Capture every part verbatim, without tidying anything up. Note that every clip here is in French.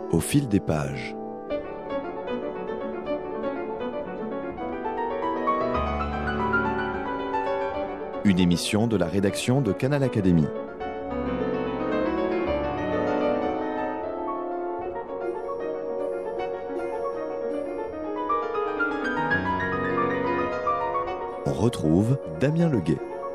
Au fil des pages. Une émission de la rédaction de Canal Académie. On retrouve Damien Leguet.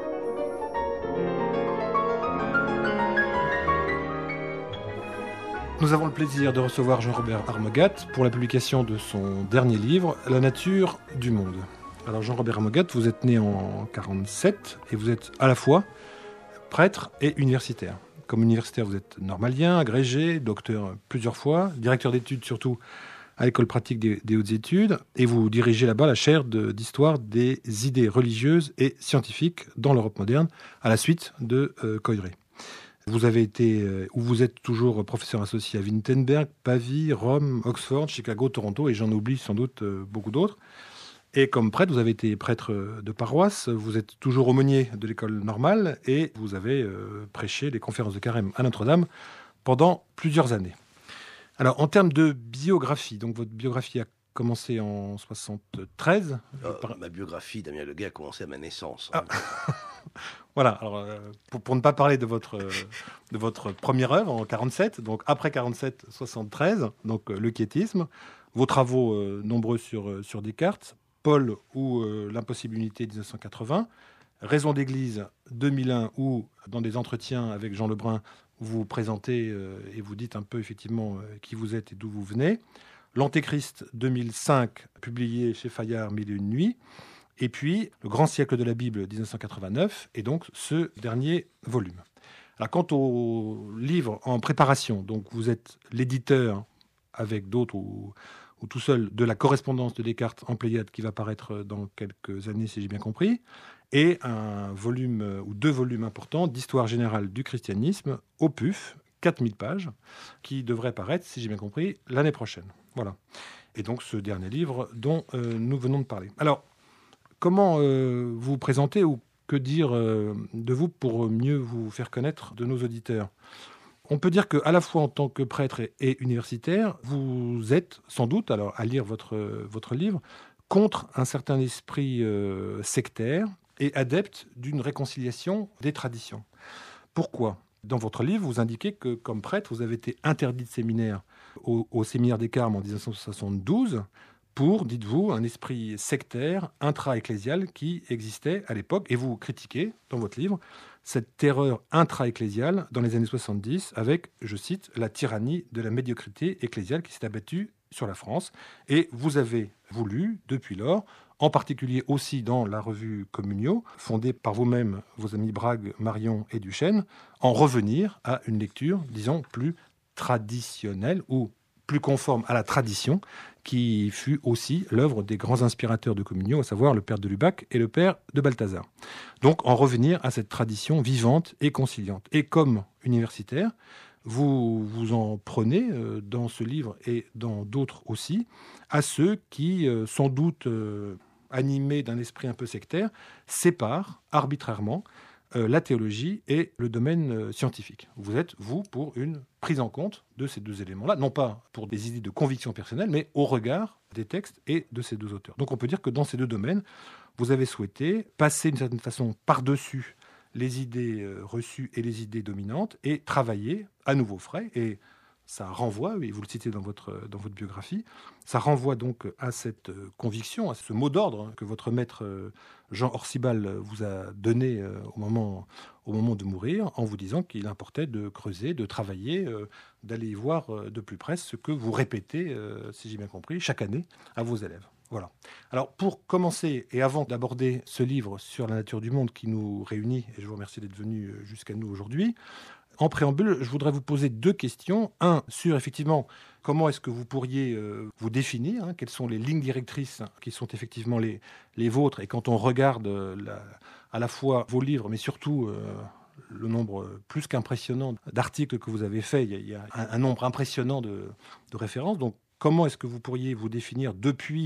Nous avons le plaisir de recevoir Jean-Robert Armogat pour la publication de son dernier livre, La nature du monde. Alors Jean-Robert Armogat, vous êtes né en quarante-sept et vous êtes à la fois prêtre et universitaire. Comme universitaire, vous êtes normalien, agrégé, docteur plusieurs fois, directeur d'études surtout à l'école pratique des, des hautes études, et vous dirigez là-bas la chaire de, d'histoire des idées religieuses et scientifiques dans l'Europe moderne, à la suite de euh, Coydray. Vous avez été, euh, ou vous êtes toujours professeur associé à Wittenberg, Pavie, Rome, Oxford, Chicago, Toronto, et j'en oublie sans doute euh, beaucoup d'autres. Et comme prêtre, vous avez été prêtre de paroisse, vous êtes toujours aumônier de l'école normale, et vous avez euh, prêché les conférences de Carême à Notre-Dame pendant plusieurs années. Alors, en termes de biographie, donc votre biographie a commencé en soixante-treize. Euh, par... Ma biographie, Damien Leguet, a commencé à ma naissance. Ah. Voilà, alors, euh, pour, pour ne pas parler de votre, euh, de votre première œuvre en quarante-sept, donc après quarante-sept, soixante-treize, donc euh, le quiétisme, vos travaux euh, nombreux sur, euh, sur Descartes, Paul ou euh, l'impossible unité dix-neuf cent quatre-vingts, Raison d'église deux mille un, où dans des entretiens avec Jean Lebrun, vous vous présentez euh, et vous dites un peu effectivement euh, qui vous êtes et d'où vous venez. L'Antéchrist deux mille cinq, publié chez Fayard, Mille et une nuits. Et puis, Le grand siècle de la Bible, dix-neuf cent quatre-vingt-neuf, et donc ce dernier volume. Alors, quant au livre en préparation, donc vous êtes l'éditeur avec d'autres ou, ou tout seul de la correspondance de Descartes en Pléiade qui va paraître dans quelques années, si j'ai bien compris, et un volume ou deux volumes importants d'histoire générale du christianisme au P U F, quatre mille pages, qui devrait paraître, si j'ai bien compris, l'année prochaine. Voilà. Et donc ce dernier livre dont euh, nous venons de parler. Alors, comment euh, vous présenter ou que dire euh, de vous pour mieux vous faire connaître de nos auditeurs ? On peut dire qu'à la fois en tant que prêtre et, et universitaire, vous êtes sans doute, alors à lire votre, votre livre, contre un certain esprit euh, sectaire et adepte d'une réconciliation des traditions. Pourquoi ? Dans votre livre, vous indiquez que comme prêtre, vous avez été interdit de séminaire au, au séminaire des Carmes en dix-neuf cent soixante-douze pour, dites-vous, un esprit sectaire, intra-ecclésial qui existait à l'époque. Et vous critiquez, dans votre livre, cette terreur intra-ecclésiale dans les années soixante-dix avec, je cite, la tyrannie de la médiocrité ecclésiale qui s'est abattue sur la France. Et vous avez voulu, depuis lors, en particulier aussi dans la revue Communio, fondée par vous-même, vos amis Brague, Marion et Duchesne, en revenir à une lecture, disons, plus traditionnelle ou plus conforme à la tradition, qui fut aussi l'œuvre des grands inspirateurs de Communio, à savoir le père de Lubac et le père de Balthazar. Donc, en revenir à cette tradition vivante et conciliante. Et comme universitaire, vous vous en prenez euh, dans ce livre et dans d'autres aussi, à ceux qui, euh, sans doute euh, animés d'un esprit un peu sectaire, séparent arbitrairement euh, la théologie et le domaine euh, scientifique. Vous êtes, vous, pour une prise en compte de ces deux éléments-là, non pas pour des idées de conviction personnelle, mais au regard des textes et de ces deux auteurs. Donc on peut dire que dans ces deux domaines, vous avez souhaité passer d'une certaine façon par-dessus les idées euh, reçues et les idées dominantes et travailler à nouveau frais. Et ça renvoie, et vous le citez dans votre, dans votre biographie, ça renvoie donc à cette euh, conviction, à ce mot d'ordre que votre maître euh, Jean Orsibal vous a donné euh, au moment, au moment de mourir, en vous disant qu'il importait de creuser, de travailler, euh, d'aller voir euh, de plus près ce que vous répétez, euh, si j'ai bien compris, chaque année à vos élèves. Voilà. Alors, pour commencer, et avant d'aborder ce livre sur la nature du monde qui nous réunit, et je vous remercie d'être venu jusqu'à nous aujourd'hui, en préambule, je voudrais vous poser deux questions. Un, sur effectivement, comment est-ce que vous pourriez euh, vous définir, hein, quelles sont les lignes directrices qui sont effectivement les, les vôtres, et quand on regarde euh, la, à la fois vos livres, mais surtout euh, le nombre plus qu'impressionnant d'articles que vous avez faits, il y a, il y a un, un nombre impressionnant de, de références. Donc, comment est-ce que vous pourriez vous définir depuis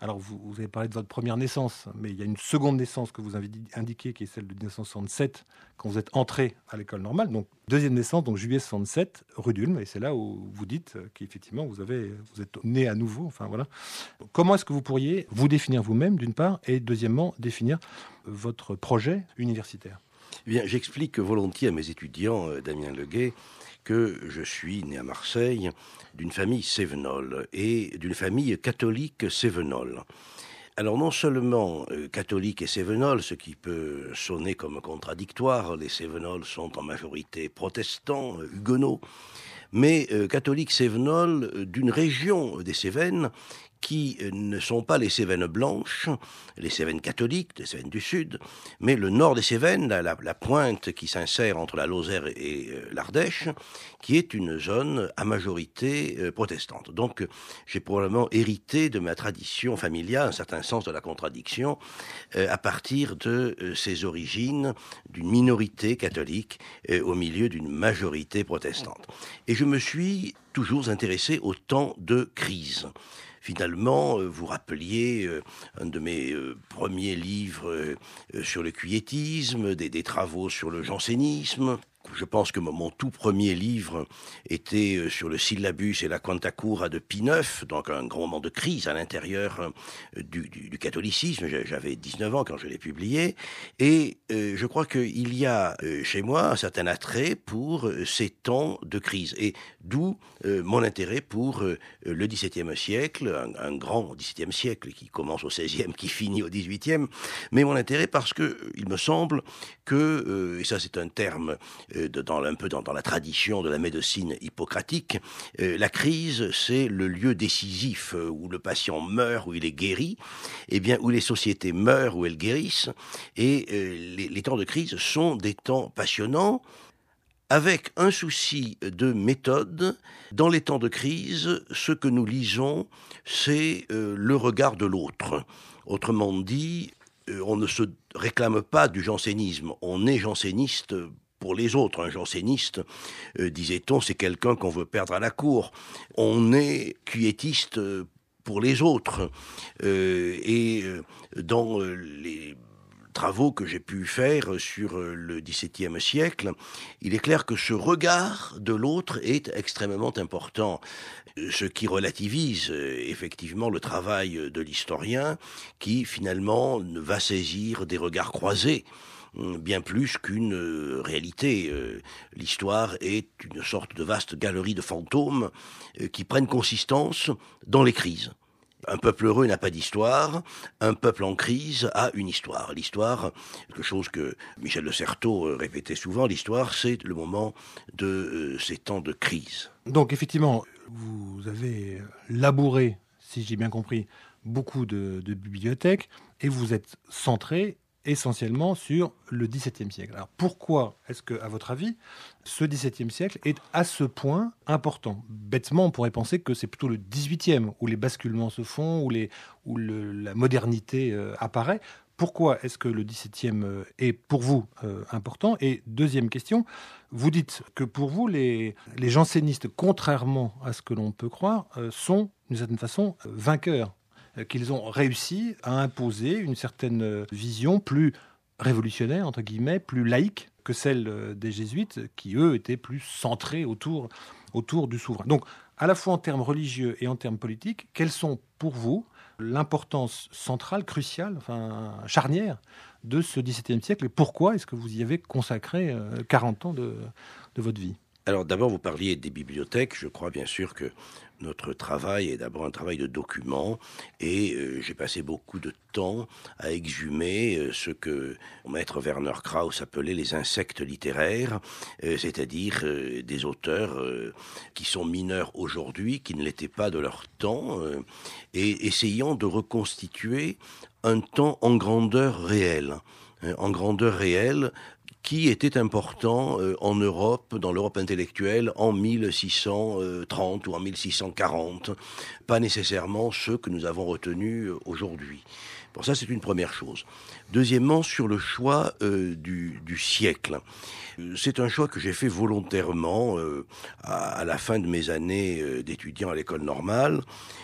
Alors, vous, vous avez parlé de votre première naissance, mais il y a une seconde naissance que vous avez indiquée, qui est celle de dix-neuf cent soixante-sept, quand vous êtes entré à l'école normale. Donc, deuxième naissance, donc juillet soixante-sept, rue d'Ulm, et c'est là où vous dites qu'effectivement, vous, avez, vous êtes né à nouveau. Enfin, voilà. Comment est-ce que vous pourriez vous définir vous-même, d'une part, et deuxièmement, définir votre projet universitaire ? Eh bien, j'explique volontiers à mes étudiants, euh, Damien Leguet, que je suis né à Marseille d'une famille cévenole et d'une famille catholique cévenole. Alors non seulement euh, catholique et cévenole, ce qui peut sonner comme contradictoire, les cévenols sont en majorité protestants, euh, huguenots, mais euh, catholique cévenole euh, d'une région des Cévennes qui ne sont pas les Cévennes blanches, les Cévennes catholiques, les Cévennes du Sud, mais le nord des Cévennes, la, la, la pointe qui s'insère entre la Lozère et euh, l'Ardèche, qui est une zone à majorité euh, protestante. Donc j'ai probablement hérité de ma tradition familiale, un certain sens de la contradiction, euh, à partir de euh, ces origines d'une minorité catholique euh, au milieu d'une majorité protestante. Et je me suis toujours intéressé au temps de crise. Finalement, vous rappeliez un de mes premiers livres sur le quiétisme, des, des travaux sur le jansénisme. Je pense que mon tout premier livre était sur le syllabus et la Quantacura de Pie neuf, donc un grand moment de crise à l'intérieur du, du, du catholicisme. J'avais dix-neuf ans quand je l'ai publié. Et euh, je crois qu'il y a euh, chez moi un certain attrait pour euh, ces temps de crise. Et d'où euh, mon intérêt pour euh, le dix-septième siècle, un, un grand dix-septième siècle qui commence au seizième, qui finit au dix-huitième. Mais mon intérêt parce que il me semble que, euh, et ça c'est un terme De, dans, un peu dans, dans la tradition de la médecine hippocratique, euh, la crise, c'est le lieu décisif euh, où le patient meurt, où il est guéri, et bien où les sociétés meurent, où elles guérissent, et euh, les, les temps de crise sont des temps passionnants, avec un souci de méthode. Dans les temps de crise, ce que nous lisons, c'est euh, le regard de l'autre. Autrement dit, euh, on ne se réclame pas du jansénisme, on est janséniste pour les autres. Un janséniste, euh, disait-on, c'est quelqu'un qu'on veut perdre à la cour. On est quiétiste pour les autres. Euh, et euh, dans euh, les travaux que j'ai pu faire sur le dix-septième siècle, il est clair que ce regard de l'autre est extrêmement important, ce qui relativise effectivement le travail de l'historien qui finalement va saisir des regards croisés, bien plus qu'une euh, réalité. Euh, l'histoire est une sorte de vaste galerie de fantômes euh, qui prennent consistance dans les crises. Un peuple heureux n'a pas d'histoire, un peuple en crise a une histoire. L'histoire, quelque chose que Michel de Certeau euh, répétait souvent, l'histoire c'est le moment de euh, ces temps de crise. Donc effectivement, vous avez labouré, si j'ai bien compris, beaucoup de, de bibliothèques et vous êtes centré essentiellement sur le dix-septième siècle. Alors pourquoi est-ce que, à votre avis, ce dix-septième siècle est à ce point important ? Bêtement, on pourrait penser que c'est plutôt le dix-huitième où les basculements se font, où, les, où le, la modernité euh, apparaît. Pourquoi est-ce que le dix-septième euh, est pour vous euh, important ? Et deuxième question, vous dites que pour vous, les, les jansénistes, contrairement à ce que l'on peut croire, euh, sont d'une certaine façon euh, vainqueurs, qu'ils ont réussi à imposer une certaine vision plus révolutionnaire, entre guillemets, plus laïque que celle des jésuites, qui, eux, étaient plus centrés autour, autour du souverain. Donc, à la fois en termes religieux et en termes politiques, quelles sont pour vous l'importance centrale, cruciale, enfin charnière de ce dix-septième siècle et pourquoi est-ce que vous y avez consacré quarante ans de, de votre vie ? Alors d'abord, vous parliez des bibliothèques. Je crois bien sûr que notre travail est d'abord un travail de document et euh, j'ai passé beaucoup de temps à exhumer euh, ce que maître Werner Krauss appelait les insectes littéraires, euh, c'est-à-dire euh, des auteurs euh, qui sont mineurs aujourd'hui, qui ne l'étaient pas de leur temps, euh, et essayant de reconstituer un temps en grandeur réelle, hein, en grandeur réelle, qui était important euh, en Europe, dans l'Europe intellectuelle, en mille six cent trente ou en mille six cent quarante. Pas nécessairement ceux que nous avons retenus aujourd'hui. Bon, ça, c'est une première chose. Deuxièmement, sur le choix euh, du, du siècle. C'est un choix que j'ai fait volontairement euh, à, à la fin de mes années euh, d'étudiant à l'école normale.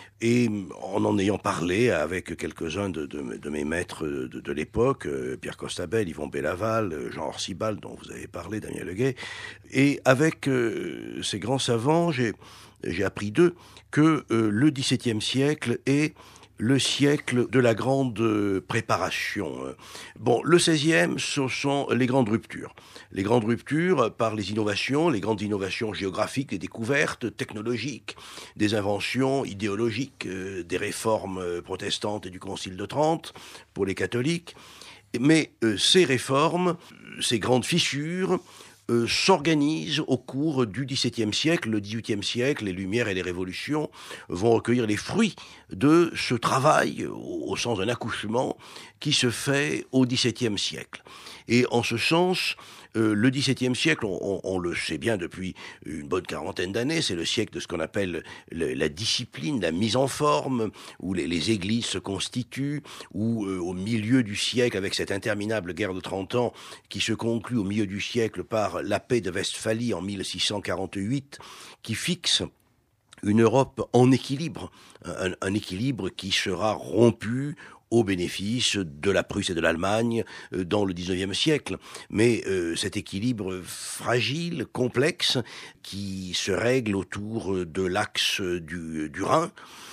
Et en en ayant parlé avec quelques-uns de, de, de mes maîtres de, de l'époque, euh, Pierre Costabel, Yvon Bellaval, Jean Orsibal, dont vous avez parlé, Damien Leguet, et avec euh, ces grands savants, j'ai, j'ai appris d'eux que euh, le dix-septième siècle est le siècle de la grande préparation. Bon, le seizième, ce sont les grandes ruptures. Les grandes ruptures par les innovations, les grandes innovations géographiques, des découvertes technologiques, des inventions idéologiques, euh, des réformes protestantes et du Concile de Trente pour les catholiques. Mais euh, ces réformes, ces grandes fissures, Euh, s'organisent au cours du dix-septième siècle. Le dix-huitième siècle, les Lumières et les Révolutions vont recueillir les fruits de ce travail, au, au sens d'un accouchement, qui se fait au dix-septième siècle. Et en ce sens, euh, le dix-septième siècle, on, on, on le sait bien depuis une bonne quarantaine d'années, c'est le siècle de ce qu'on appelle le, la discipline, la mise en forme, où les, les églises se constituent, où euh, au milieu du siècle, avec cette interminable guerre de trente ans, qui se conclut au milieu du siècle par la paix de Westphalie en mille six cent quarante-huit, qui fixe une Europe en équilibre, un, un équilibre qui sera rompu au bénéfice de la Prusse et de l'Allemagne euh, dans le dix-neuvième siècle. Mais euh, cet équilibre fragile, complexe, qui se règle autour de l'axe du, du Rhin,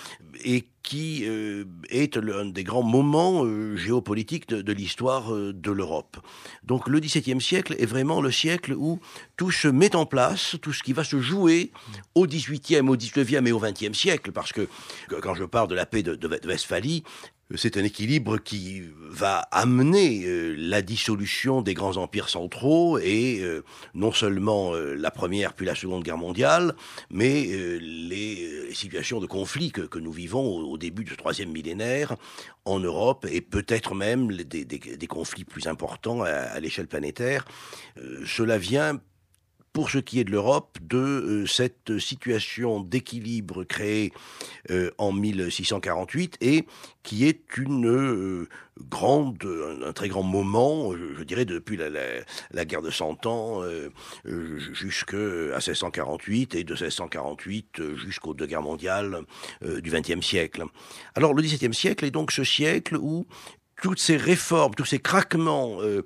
et qui euh, est l'un des grands moments euh, géopolitiques de, de l'histoire euh, de l'Europe. Donc le dix-septième siècle est vraiment le siècle où tout se met en place, tout ce qui va se jouer au dix-huitième, au dix-neuvième et au vingtième siècle, parce que quand je parle de la paix de, de, de Westphalie, c'est un équilibre qui va amener euh, la dissolution des grands empires centraux et euh, non seulement euh, la Première puis la Seconde Guerre mondiale, mais euh, les, les situations de conflit que, que nous vivons au, au début du troisième millénaire en Europe et peut-être même des, des, des conflits plus importants à, à l'échelle planétaire. Euh, cela vient, pour ce qui est de l'Europe, de euh, cette situation d'équilibre créée euh, en mille six cent quarante-huit et qui est une euh, grande, un, un très grand moment, je, je dirais depuis la, la, la guerre de Cent Ans euh, euh, jusqu'à seize cent quarante-huit et de seize cent quarante-huit jusqu'aux deux guerres mondiales euh, du vingtième siècle. Alors le dix-septième siècle est donc ce siècle où toutes ces réformes, tous ces craquements euh,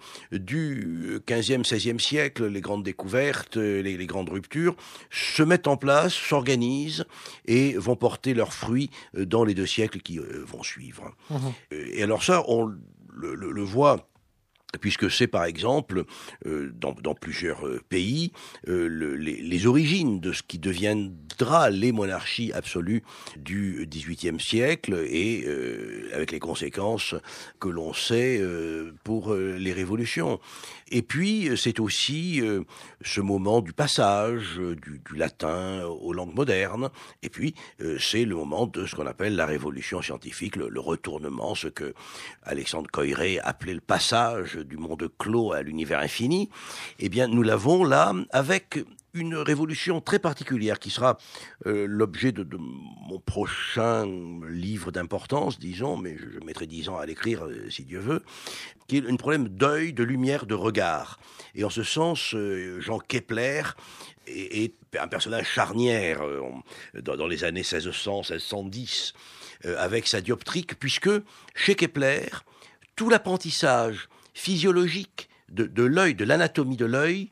du quinzième, seizième siècle, les grandes découvertes, les, les grandes ruptures, se mettent en place, s'organisent et vont porter leurs fruits dans les deux siècles qui euh, vont suivre. Mmh. Et alors ça, on le, le, le voit, puisque c'est par exemple, euh, dans, dans plusieurs euh, pays, euh, le, les, les origines de ce qui deviendra les monarchies absolues du dix-huitième siècle et euh, avec les conséquences que l'on sait euh, pour euh, les révolutions. Et puis, c'est aussi euh, ce moment du passage euh, du, du latin aux langues modernes. Et puis, euh, c'est le moment de ce qu'on appelle la révolution scientifique, le, le retournement, ce que Alexandre Coiré appelait le passage du monde clos à l'univers infini. Eh bien, nous l'avons là avec une révolution très particulière qui sera euh, l'objet de, de mon prochain livre d'importance, disons, mais je, je mettrai dix ans à l'écrire, euh, si Dieu veut, qui est un problème d'œil, de lumière, de regard. Et en ce sens, euh, Jean Kepler est, est un personnage charnière euh, dans, dans les années seize cents, seize cent dix, euh, avec sa dioptrique, puisque chez Kepler, tout l'apprentissage physiologique de, de l'œil, de l'anatomie de l'œil,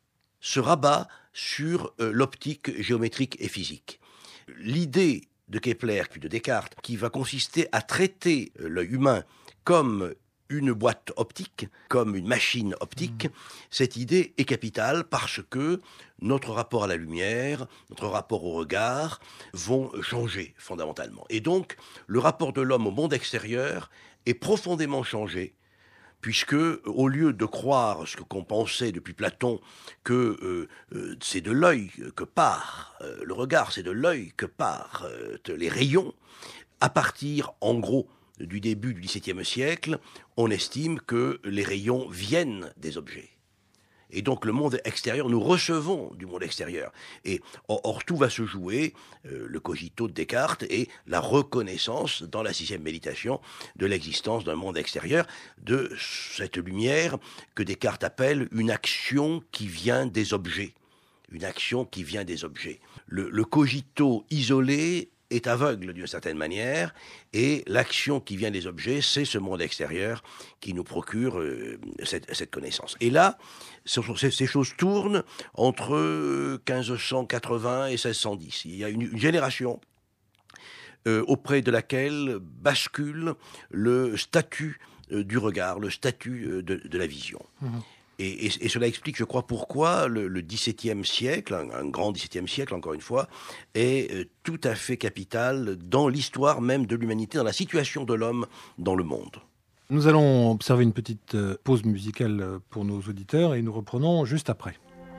se rabat sur euh, l'optique géométrique et physique. L'idée de Kepler puis de Descartes, qui va consister à traiter euh, l'œil humain comme une boîte optique, comme une machine optique, mmh. Cette idée est capitale parce que notre rapport à la lumière, notre rapport au regard vont changer fondamentalement. Et donc, le rapport de l'homme au monde extérieur est profondément changé, puisque, au lieu de croire ce qu'on pensait depuis Platon, que euh, euh, c'est de l'œil que part euh, le regard, c'est de l'œil que partent euh, les rayons, à partir, en gros, du début du dix-septième siècle, on estime que les rayons viennent des objets. Et donc le monde extérieur, nous recevons du monde extérieur. Et or, or tout va se jouer, euh, le cogito de Descartes et la reconnaissance dans la sixième méditation de l'existence d'un monde extérieur, de cette lumière que Descartes appelle une action qui vient des objets. Une action qui vient des objets. Le, le cogito isolé est aveugle d'une certaine manière, et l'action qui vient des objets, c'est ce monde extérieur qui nous procure euh, cette, cette connaissance. Et là, ce sont, ces, ces choses tournent entre quinze cent quatre-vingts et seize cent dix. Il y a une, une génération euh, auprès de laquelle bascule le statut euh, du regard, le statut euh, de, de la vision. Mmh. Et, et, et cela explique, je crois, pourquoi le, le dix-septième siècle, un, un grand dix-septième siècle, encore une fois, est euh, tout à fait capital dans l'histoire même de l'humanité, dans la situation de l'homme dans le monde. Nous allons observer une petite euh, pause musicale pour nos auditeurs et nous reprenons juste après.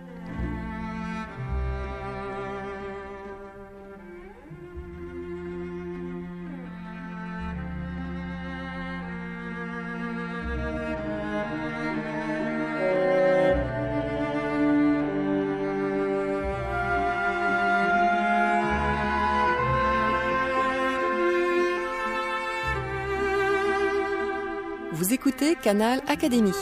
Vous écoutez Canal Académie.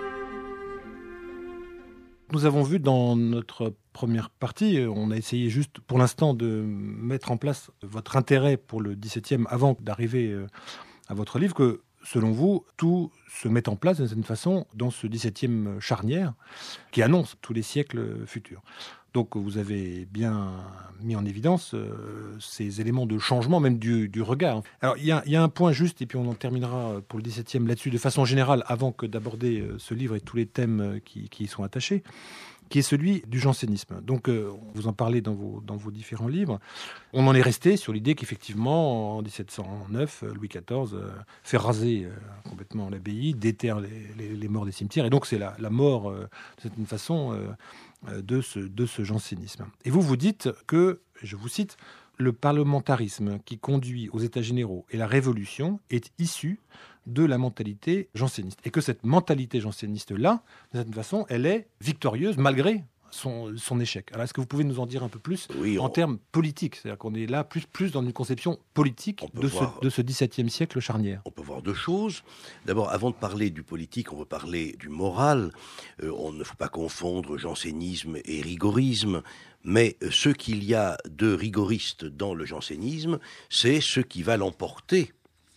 Nous avons vu dans notre première partie, on a essayé juste pour l'instant de mettre en place votre intérêt pour le dix-septième avant d'arriver à votre livre, que selon vous, tout se met en place d'une certaine façon dans ce dix-septième charnière qui annonce tous les siècles futurs. Donc vous avez bien mis en évidence euh, ces éléments de changement, même du, du regard. Alors il y, y a un point juste, et puis on en terminera pour le dix-septième là-dessus de façon générale, avant que d'aborder euh, ce livre et tous les thèmes qui, qui y sont attachés, qui est celui du jansénisme. Donc euh, vous en parlez dans vos, dans vos différents livres. On en est resté sur l'idée qu'effectivement, en dix-sept cent neuf, Louis quatorze euh, fait raser euh, complètement l'abbaye, déterre les, les, les morts des cimetières, et donc c'est la, la mort, euh, de certaine façon, euh, de ce, de ce jansénisme. Et vous vous dites que, je vous cite, le parlementarisme qui conduit aux États généraux et la Révolution est issu de la mentalité janséniste. Et que cette mentalité janséniste-là, de cette façon, elle est victorieuse malgré son, son échec. Alors, est-ce que vous pouvez nous en dire un peu plus oui, on... en termes politiques ? C'est-à-dire qu'on est là plus, plus dans une conception politique de, voir... ce, de ce dix-septième siècle charnière. On peut voir deux choses. D'abord, avant de parler du politique, on veut parler du moral. Euh, on ne faut pas confondre jansénisme et rigorisme. Mais ce qu'il y a de rigoriste dans le jansénisme, c'est ce qui va l'emporter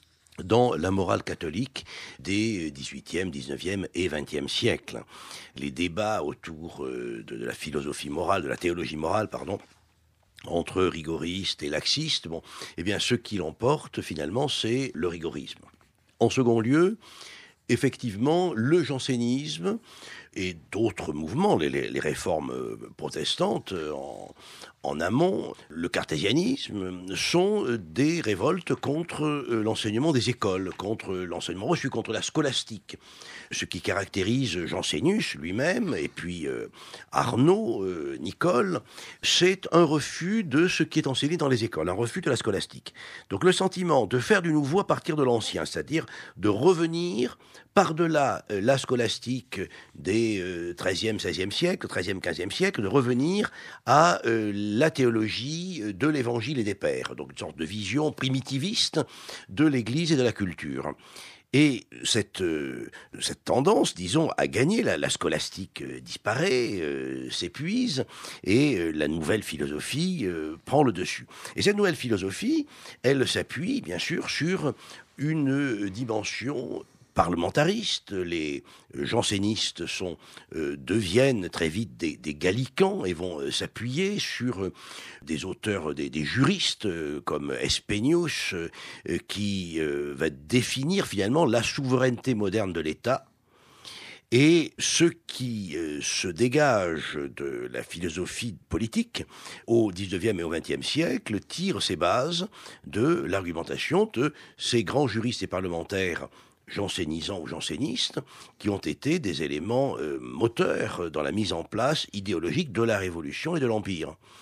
dans la morale catholique des dix-huitième, dix-neuvième et vingtième siècles. Les débats autour de, de la philosophie morale, de la théologie morale, pardon, entre rigoristes et laxistes, bon, eh bien, ce qui l'emporte, finalement, c'est le rigorisme. En second lieu, effectivement, le jansénisme et d'autres mouvements, les, les, les réformes protestantes en, en amont, le cartésianisme, sont des révoltes contre l'enseignement des écoles, contre l'enseignement reçu, contre la scolastique. Ce qui caractérise Jansénus lui-même, et puis euh, Arnaud, euh, Nicole, c'est un refus de ce qui est enseigné dans les écoles, un refus de la scolastique. Donc le sentiment de faire du nouveau à partir de l'ancien, c'est-à-dire de revenir par-delà euh, la scolastique des euh, treizième, seizième siècle, treizième, quinzième siècle, de revenir à euh, la théologie de l'Évangile et des Pères, donc une sorte de vision primitiviste de l'Église et de la culture. Et cette, euh, cette tendance, disons, à gagner, la, la scolastique euh, disparaît, euh, s'épuise, et euh, la nouvelle philosophie euh, prend le dessus. Et cette nouvelle philosophie, elle s'appuie, bien sûr, sur une dimension parlementaristes, les jansénistes sont, euh, deviennent très vite des, des gallicans et vont euh, s'appuyer sur euh, des auteurs, des, des juristes euh, comme Espenius, euh, qui euh, va définir finalement la souveraineté moderne de l'État. Et ce qui euh, se dégage de la philosophie politique au dix-neuvième et au vingtième siècle tire ses bases de l'argumentation de ces grands juristes et parlementaires jansénisants ou jansénistes, qui ont été des éléments euh, moteurs dans la mise en place idéologique de la Révolution et de l'Empire.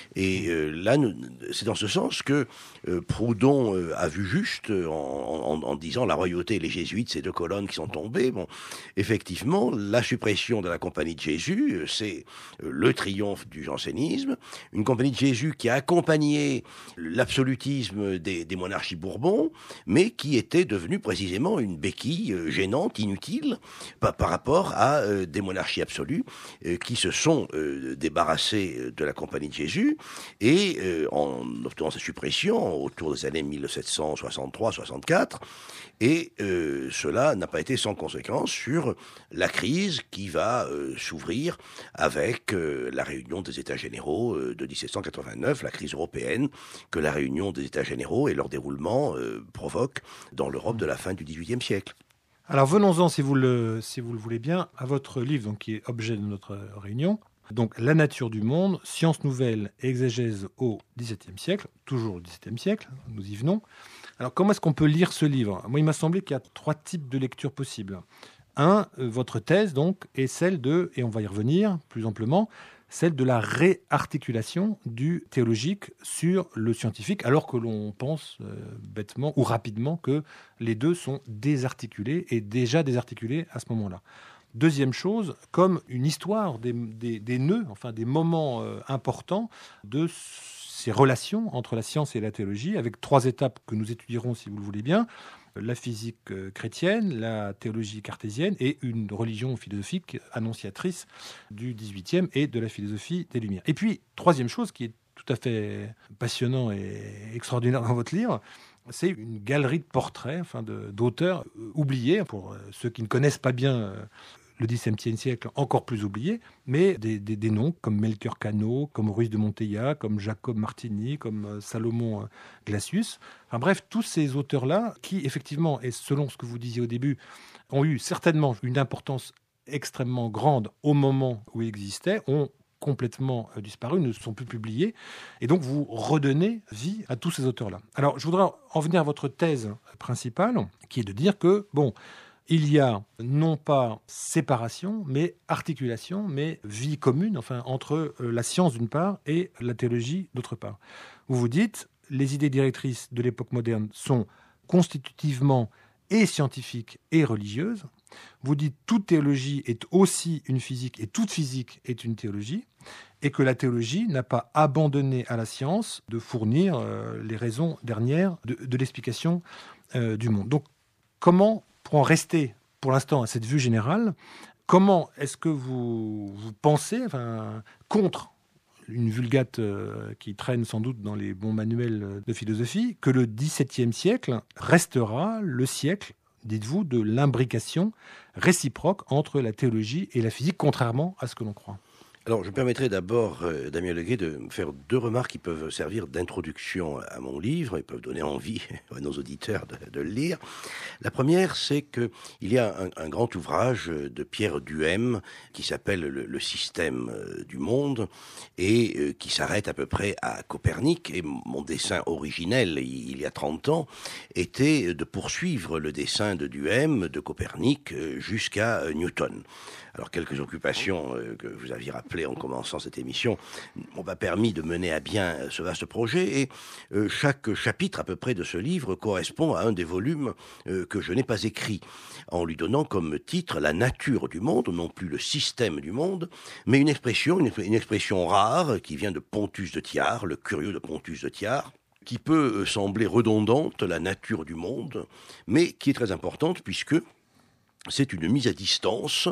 Et euh, là, nous, c'est dans ce sens que euh, Proudhon euh, a vu juste en, en, en disant la royauté et les jésuites, ces deux colonnes qui sont tombées. Bon, effectivement, la suppression de la Compagnie de Jésus, euh, c'est euh, le triomphe du jansénisme. Une Compagnie de Jésus qui a accompagné l'absolutisme des, des monarchies Bourbon, mais qui était devenue précisément une béquille euh, gênante, inutile, par, par rapport à euh, des monarchies absolues euh, qui se sont euh, débarrassées de la Compagnie de Jésus. Et euh, en obtenant sa suppression autour des années mille sept cent soixante-trois soixante-quatre, et euh, cela n'a pas été sans conséquence sur la crise qui va euh, s'ouvrir avec euh, la réunion des États généraux euh, de dix-sept cent quatre-vingt-neuf, la crise européenne que la réunion des États généraux et leur déroulement euh, provoquent dans l'Europe de la fin du dix-huitième siècle. Alors venons-en, si vous le, si vous le voulez bien, à votre livre donc, qui est objet de notre réunion. Donc, La nature du monde, sciences nouvelles et exégèse au dix-septième siècle, toujours au dix-septième siècle, nous y venons. Alors, comment est-ce qu'on peut lire ce livre ? Moi, il m'a semblé qu'il y a trois types de lectures possibles. Un, euh, votre thèse, donc, est celle de, et on va y revenir plus amplement, celle de la réarticulation du théologique sur le scientifique, alors que l'on pense euh, bêtement ou rapidement que les deux sont désarticulés et déjà désarticulés à ce moment-là. Deuxième chose, comme une histoire des, des, des nœuds, enfin des moments euh, importants de ces relations entre la science et la théologie, avec trois étapes que nous étudierons, si vous le voulez bien, la physique euh, chrétienne, la théologie cartésienne et une religion philosophique annonciatrice du dix-huitième et de la philosophie des Lumières. Et puis, troisième chose qui est tout à fait passionnant et extraordinaire dans votre livre, c'est une galerie de portraits, enfin de, d'auteurs oubliés, pour ceux qui ne connaissent pas bien le dix-septième siècle, encore plus oubliés, mais des, des, des noms comme Melchior Cano, comme Ruiz de Montella, comme Jacob Martini, comme Salomon Glacius. Enfin bref, tous ces auteurs-là, qui effectivement, et selon ce que vous disiez au début, ont eu certainement une importance extrêmement grande au moment où ils existaient, ont complètement disparu, ne sont plus publiés. Et donc, vous redonnez vie à tous ces auteurs-là. Alors, je voudrais en venir à votre thèse principale, qui est de dire que, bon, il y a non pas séparation, mais articulation, mais vie commune, enfin, entre la science d'une part et la théologie d'autre part. Vous vous dites, les idées directrices de l'époque moderne sont constitutivement et scientifiques et religieuses. Vous dites toute théologie est aussi une physique et toute physique est une théologie, et que la théologie n'a pas abandonné à la science de fournir euh, les raisons dernières de, de l'explication euh, du monde. Donc, comment, pour en rester pour l'instant à cette vue générale, comment est-ce que vous, vous pensez, enfin, contre une vulgate euh, qui traîne sans doute dans les bons manuels de philosophie, que le dix-septième siècle restera le siècle, dites-vous, de l'imbrication réciproque entre la théologie et la physique, contrairement à ce que l'on croit? Alors, je me permettrai d'abord, euh, Damien Leguet, de faire deux remarques qui peuvent servir d'introduction à mon livre et peuvent donner envie à nos auditeurs de, de le lire. La première, c'est qu'il y a un, un grand ouvrage de Pierre Duhem qui s'appelle le, le système du monde et euh, qui s'arrête à peu près à Copernic. Et mon dessein originel, il, il y a trente ans, était de poursuivre le dessin de Duhem, de Copernic, jusqu'à Newton. Alors, quelques occupations euh, que vous aviez rappelées en commençant cette émission m'ont pas permis de mener à bien ce vaste projet. Et euh, chaque chapitre, à peu près, de ce livre correspond à un des volumes euh, que je n'ai pas écrit, en lui donnant comme titre « La nature du monde », non plus le système du monde, mais une expression, une, une expression rare qui vient de Pontus de Thiard, le curieux de Pontus de Thiard, qui peut sembler redondante, la nature du monde, mais qui est très importante puisque c'est une mise à distance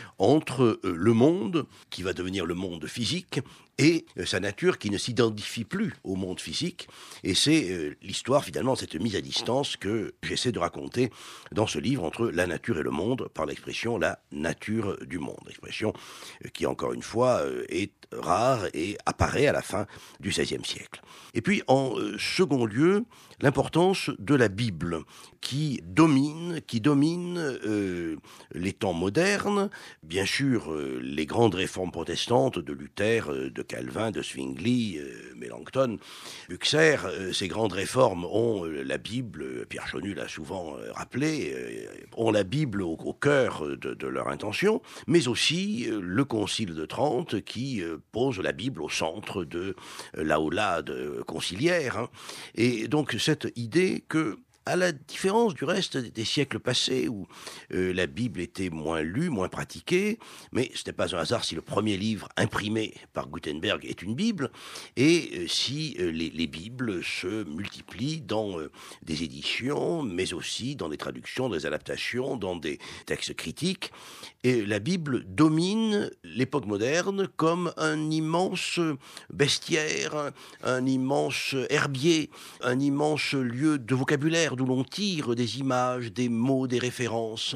entre le monde, qui va devenir le monde physique, et sa nature qui ne s'identifie plus au monde physique. Et c'est l'histoire, finalement, de cette mise à distance que j'essaie de raconter dans ce livre entre la nature et le monde, par l'expression « la nature du monde ». Expression qui, encore une fois, est rare et apparaît à la fin du seizième siècle. Et puis, en second lieu, l'importance de la Bible, qui domine, qui domine euh, les temps modernes. Bien sûr, euh, les grandes réformes protestantes de Luther, de Calvin, de Zwingli, euh, Mélenchon, Huxer. Euh, ces grandes réformes ont euh, la Bible, Pierre Chonu l'a souvent euh, rappelé, euh, ont la Bible au, au cœur de, de leur intention, mais aussi euh, le Concile de Trente qui euh, pose la Bible au centre de euh, l'aulade conciliaire. Hein. Et donc cette idée que, à la différence du reste des siècles passés où euh, la Bible était moins lue, moins pratiquée, mais ce n'est pas un hasard si le premier livre imprimé par Gutenberg est une Bible, et euh, si euh, les, les Bibles se multiplient dans euh, des éditions, mais aussi dans des traductions, des adaptations, dans des textes critiques. Et la Bible domine l'époque moderne comme un immense bestiaire, un, un immense herbier, un immense lieu de vocabulaire d'où l'on tire des images, des mots, des références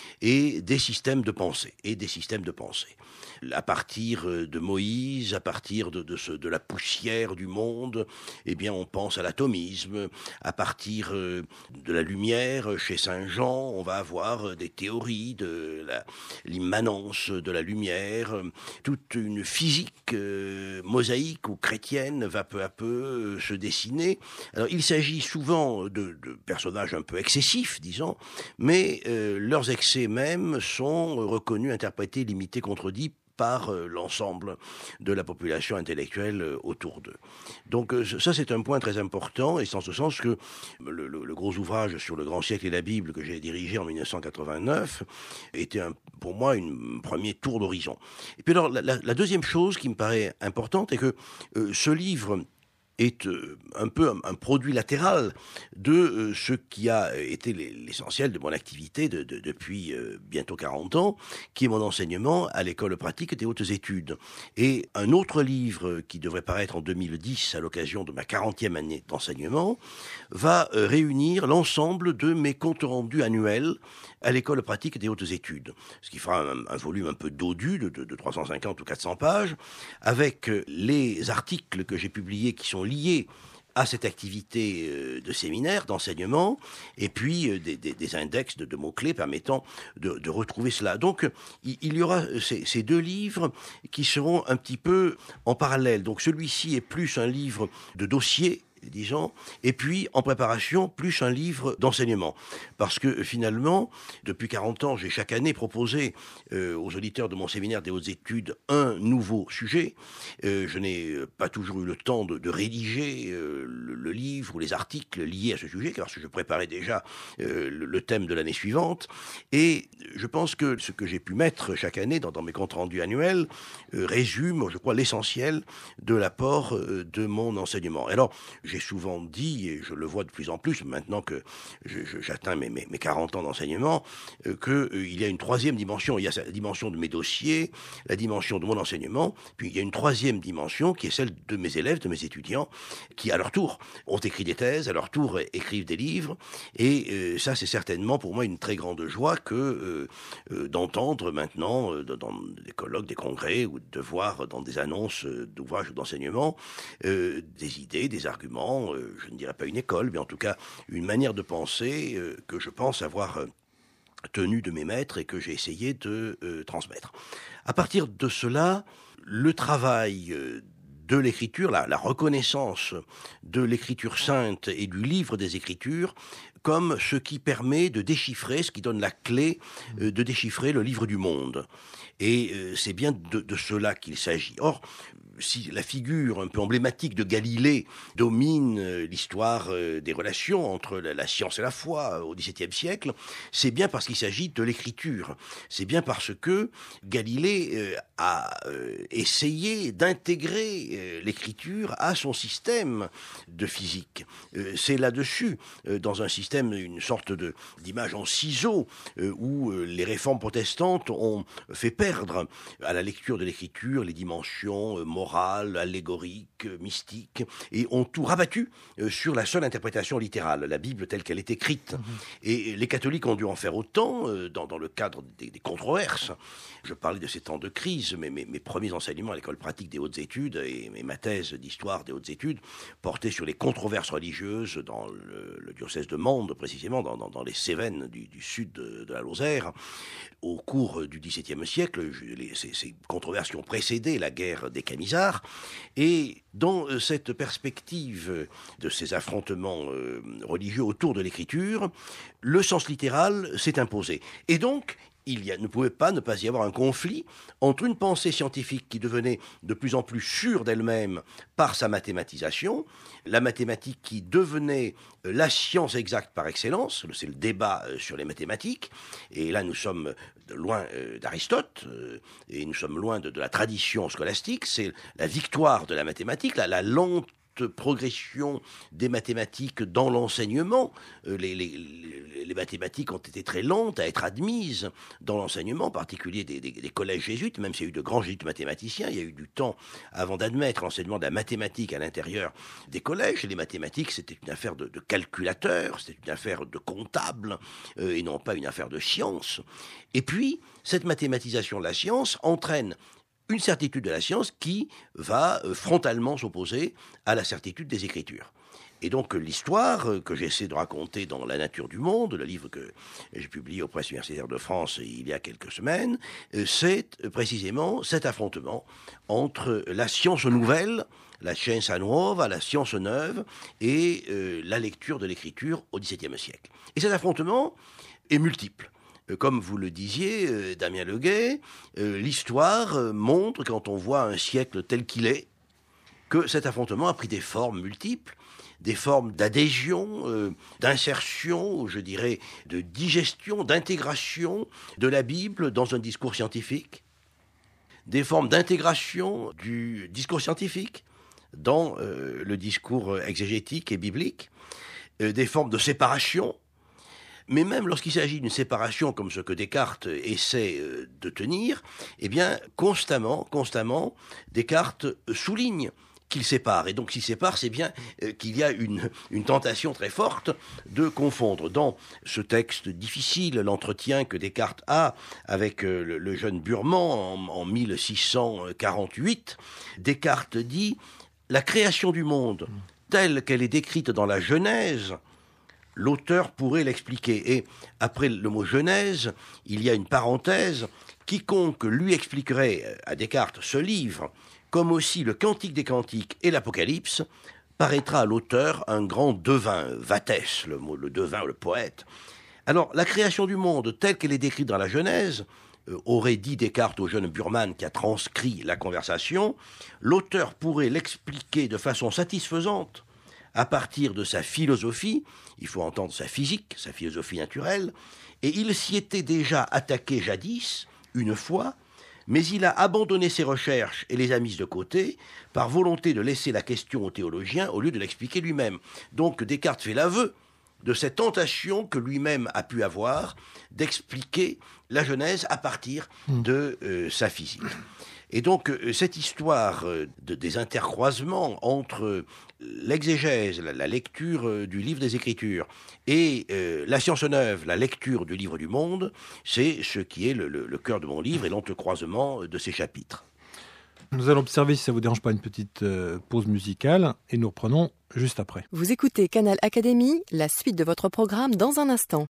et des systèmes de pensée, et des systèmes de pensée. À partir de Moïse, à partir de, de, ce, de la poussière du monde, eh bien on pense à l'atomisme. À partir de la lumière, chez Saint Jean, on va avoir des théories de la, l'immanence de la lumière. Toute une physique euh, mosaïque ou chrétienne va peu à peu se dessiner. Alors il s'agit souvent de, de personnages un peu excessifs, disons, mais euh, leurs excès même sont reconnus, interprétés, limités, contredits par euh, l'ensemble de la population intellectuelle euh, autour d'eux. Donc euh, ça, c'est un point très important, et c'est en ce sens que le, le, le gros ouvrage sur le grand siècle et la Bible que j'ai dirigé en mille neuf cent quatre-vingt-neuf était un, pour moi un premier tour d'horizon. Et puis alors, la, la, la deuxième chose qui me paraît importante est que euh, ce livre est euh, un peu un, un produit latéral de euh, ce qui a été l'essentiel de mon activité de, de, depuis euh, bientôt quarante ans, qui est mon enseignement à l'école pratique des hautes études. Et un autre livre qui devrait paraître en deux mille dix à l'occasion de ma quarantième année d'enseignement va euh, réunir l'ensemble de mes comptes rendus annuels à l'école pratique des hautes études, ce qui fera un, un volume un peu dodu de, de, de trois cent cinquante ou quatre cents pages, avec les articles que j'ai publiés qui sont liés à cette activité de séminaire, d'enseignement, et puis des, des, des index de, de mots-clés permettant de, de retrouver cela. Donc, il, il y aura ces, ces deux livres qui seront un petit peu en parallèle. Donc, celui-ci est plus un livre de dossier, disons, et puis en préparation, plus un livre d'enseignement. Parce que finalement, depuis quarante ans, j'ai chaque année proposé euh, aux auditeurs de mon séminaire des hautes études un nouveau sujet. Euh, je n'ai pas toujours eu le temps de, de rédiger euh, le, le livre ou les articles liés à ce sujet, parce que je préparais déjà euh, le, le thème de l'année suivante. Et je pense que ce que j'ai pu mettre chaque année dans, dans mes comptes rendus annuels euh, résume, je crois, l'essentiel de l'apport euh, de mon enseignement. Alors, j'ai souvent dit, et je le vois de plus en plus maintenant que je, je, j'atteins mes, mes, mes quarante ans d'enseignement, euh, qu'il euh, y a une troisième dimension. Il y a la dimension de mes dossiers, la dimension de mon enseignement, puis il y a une troisième dimension qui est celle de mes élèves, de mes étudiants, qui à leur tour ont écrit des thèses, à leur tour écrivent des livres, et euh, ça c'est certainement pour moi une très grande joie que euh, euh, d'entendre maintenant euh, dans des colloques, des congrès, ou de voir dans des annonces euh, d'ouvrages d'enseignement euh, des idées, des arguments, euh, je ne dirais pas une école, mais en tout cas une manière de penser euh, que je pense avoir euh, tenue de mes maîtres et que j'ai essayé de euh, transmettre. À partir de cela, le travail euh, de l'écriture, la, la reconnaissance de l'écriture sainte et du livre des Écritures comme ce qui permet de déchiffrer, ce qui donne la clé euh, de déchiffrer le livre du monde. Et euh, c'est bien de, de cela qu'il s'agit. Or, si la figure un peu emblématique de Galilée domine euh, l'histoire euh, des relations entre la, la science et la foi euh, au dix-septième siècle, c'est bien parce qu'il s'agit de l'écriture. C'est bien parce que Galilée euh, a euh, essayé d'intégrer euh, l'écriture à son système de physique. Euh, c'est là-dessus, euh, dans un système, une sorte de, d'image en ciseaux, euh, où euh, les réformes protestantes ont fait perdre à la lecture de l'écriture les dimensions euh, morales, morale, allégorique, mystique, et ont tout rabattu euh, sur la seule interprétation littérale, la Bible telle qu'elle est écrite. Mmh. Et les catholiques ont dû en faire autant euh, dans, dans le cadre des, des controverses. Je parlais de ces temps de crise, mais mes, mes premiers enseignements à l'école pratique des hautes études et, et ma thèse d'histoire des hautes études portaient sur les controverses religieuses dans le, le diocèse de Mende, précisément, dans, dans, dans les Cévennes du, du sud de, de la Lozère. Au cours du dix-septième siècle, les, ces, ces controverses qui ont précédé la guerre des Camisards, bizarre. Et dans cette perspective de ces affrontements euh, religieux autour de l'écriture, le sens littéral s'est imposé. Et donc, il y a, ne pouvait pas ne pas y avoir un conflit entre une pensée scientifique qui devenait de plus en plus sûre d'elle-même par sa mathématisation, la mathématique qui devenait la science exacte par excellence, c'est le débat sur les mathématiques, et là nous sommes loin d'Aristote, et nous sommes loin de, de la tradition scolastique, c'est la victoire de la mathématique, la, la lente progression des mathématiques dans l'enseignement. Les, les, les, les mathématiques ont été très lentes à être admises dans l'enseignement, en particulier des, des, des collèges jésuites, même s'il y a eu de grands jésuites mathématiciens, il y a eu du temps avant d'admettre l'enseignement de la mathématique à l'intérieur des collèges. Et les mathématiques, c'était une affaire de, de calculateurs, c'était une affaire de comptables, euh, et non pas une affaire de science. Et puis, cette mathématisation de la science entraîne une certitude de la science qui va frontalement s'opposer à la certitude des Écritures. Et donc l'histoire que j'essaie de raconter dans La nature du monde, le livre que j'ai publié aux Presses universitaires de France il y a quelques semaines, c'est précisément cet affrontement entre la science nouvelle, la scienza nuova, la science neuve, et euh, la lecture de l'Écriture au dix-septième siècle. Et cet affrontement est multiple. Comme vous le disiez, euh, Damien Leguet, euh, l'histoire euh, montre, quand on voit un siècle tel qu'il est, que cet affrontement a pris des formes multiples, des formes d'adhésion, euh, d'insertion, je dirais, de digestion, d'intégration de la Bible dans un discours scientifique, des formes d'intégration du discours scientifique dans euh, le discours exégétique et biblique, euh, des formes de séparation. Mais même lorsqu'il s'agit d'une séparation comme ce que Descartes essaie de tenir, eh bien, constamment, constamment, Descartes souligne qu'il sépare. Et donc, s'il sépare, c'est bien qu'il y a une, une tentation très forte de confondre. Dans ce texte difficile, l'entretien que Descartes a avec le, le jeune Burman en, en mille six cent quarante-huit, Descartes dit « La création du monde, telle qu'elle est décrite dans la Genèse, l'auteur pourrait l'expliquer. » Et après le mot « Genèse », il y a une parenthèse. Quiconque lui expliquerait à Descartes ce livre, comme aussi le Cantique des Cantiques et l'Apocalypse, paraîtra à l'auteur un grand devin, Vatès, le mot, le devin, le poète. Alors, la création du monde, telle qu'elle est décrite dans la Genèse, euh, aurait dit Descartes au jeune Burman qui a transcrit la conversation, l'auteur pourrait l'expliquer de façon satisfaisante à partir de sa philosophie, il faut entendre sa physique, sa philosophie naturelle, et il s'y était déjà attaqué jadis, une fois, mais il a abandonné ses recherches et les a mises de côté par volonté de laisser la question aux théologiens au lieu de l'expliquer lui-même. Donc Descartes fait l'aveu de cette tentation que lui-même a pu avoir d'expliquer la Genèse à partir de euh, sa physique. Et donc, euh, cette histoire euh, de, des intercroisements entre euh, l'exégèse, la, la lecture euh, du livre des Écritures, et euh, la science neuve, la lecture du livre du monde, c'est ce qui est le, le, le cœur de mon livre et l'entrecroisement de ces chapitres. Nous allons observer, si ça ne vous dérange pas, une petite euh, pause musicale, et nous reprenons juste après. Vous écoutez Canal Académie, la suite de votre programme dans un instant.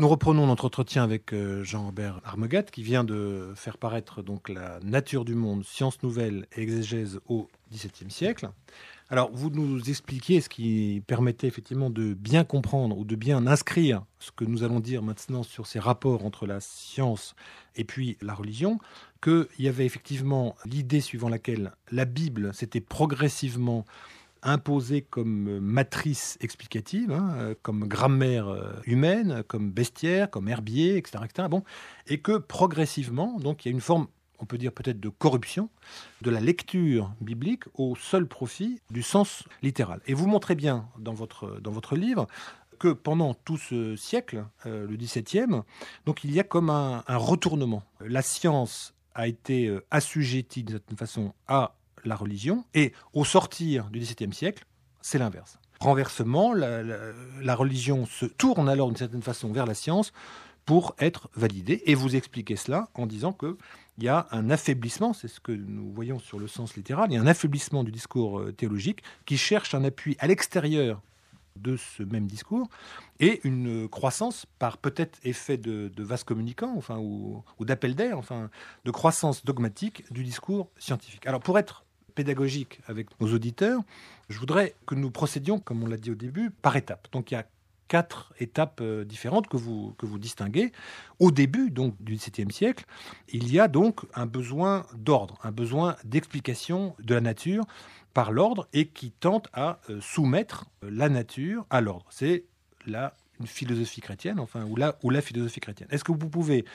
Nous reprenons notre entretien avec euh, Jean-Robert Armegat, qui vient de faire paraître donc La nature du monde, sciences nouvelles et exégèse au dix-septième siècle. Alors, vous nous expliquiez ce qui permettait effectivement de bien comprendre ou de bien inscrire ce que nous allons dire maintenant sur ces rapports entre la science et puis la religion, qu'il y avait effectivement l'idée suivant laquelle la Bible s'était progressivement imposée comme matrice explicative, hein, comme grammaire humaine, comme bestiaire, comme herbier, et cetera, et cetera. Bon, et que progressivement, donc, il y a une forme, on peut dire peut-être de corruption, de la lecture biblique au seul profit du sens littéral. Et vous montrez bien dans votre, dans votre livre que pendant tout ce siècle, euh, le dix-septième, donc il y a comme un, un retournement. La science a été euh, assujettie d'une certaine façon à la religion, et au sortir du dix-septième siècle, c'est l'inverse. Renversement, la, la, la religion se tourne alors d'une certaine façon vers la science pour être validée, et vous expliquez cela en disant qu'il y a un affaiblissement, c'est ce que nous voyons sur le sens littéral, il y a un affaiblissement du discours théologique qui cherche un appui à l'extérieur de ce même discours, et une croissance par peut-être effet de, de vase communicant, enfin, ou, ou d'appel d'air, enfin, de croissance dogmatique du discours scientifique. Alors pour être pédagogique avec nos auditeurs, je voudrais que nous procédions, comme on l'a dit au début, par étapes. Donc il y a quatre étapes différentes que vous, que vous distinguez. Au début donc, du dix-septième siècle, il y a donc un besoin d'ordre, un besoin d'explication de la nature par l'ordre et qui tente à euh, soumettre la nature à l'ordre. C'est la une philosophie chrétienne, enfin, ou la, ou la philosophie chrétienne. Est-ce que vous pouvez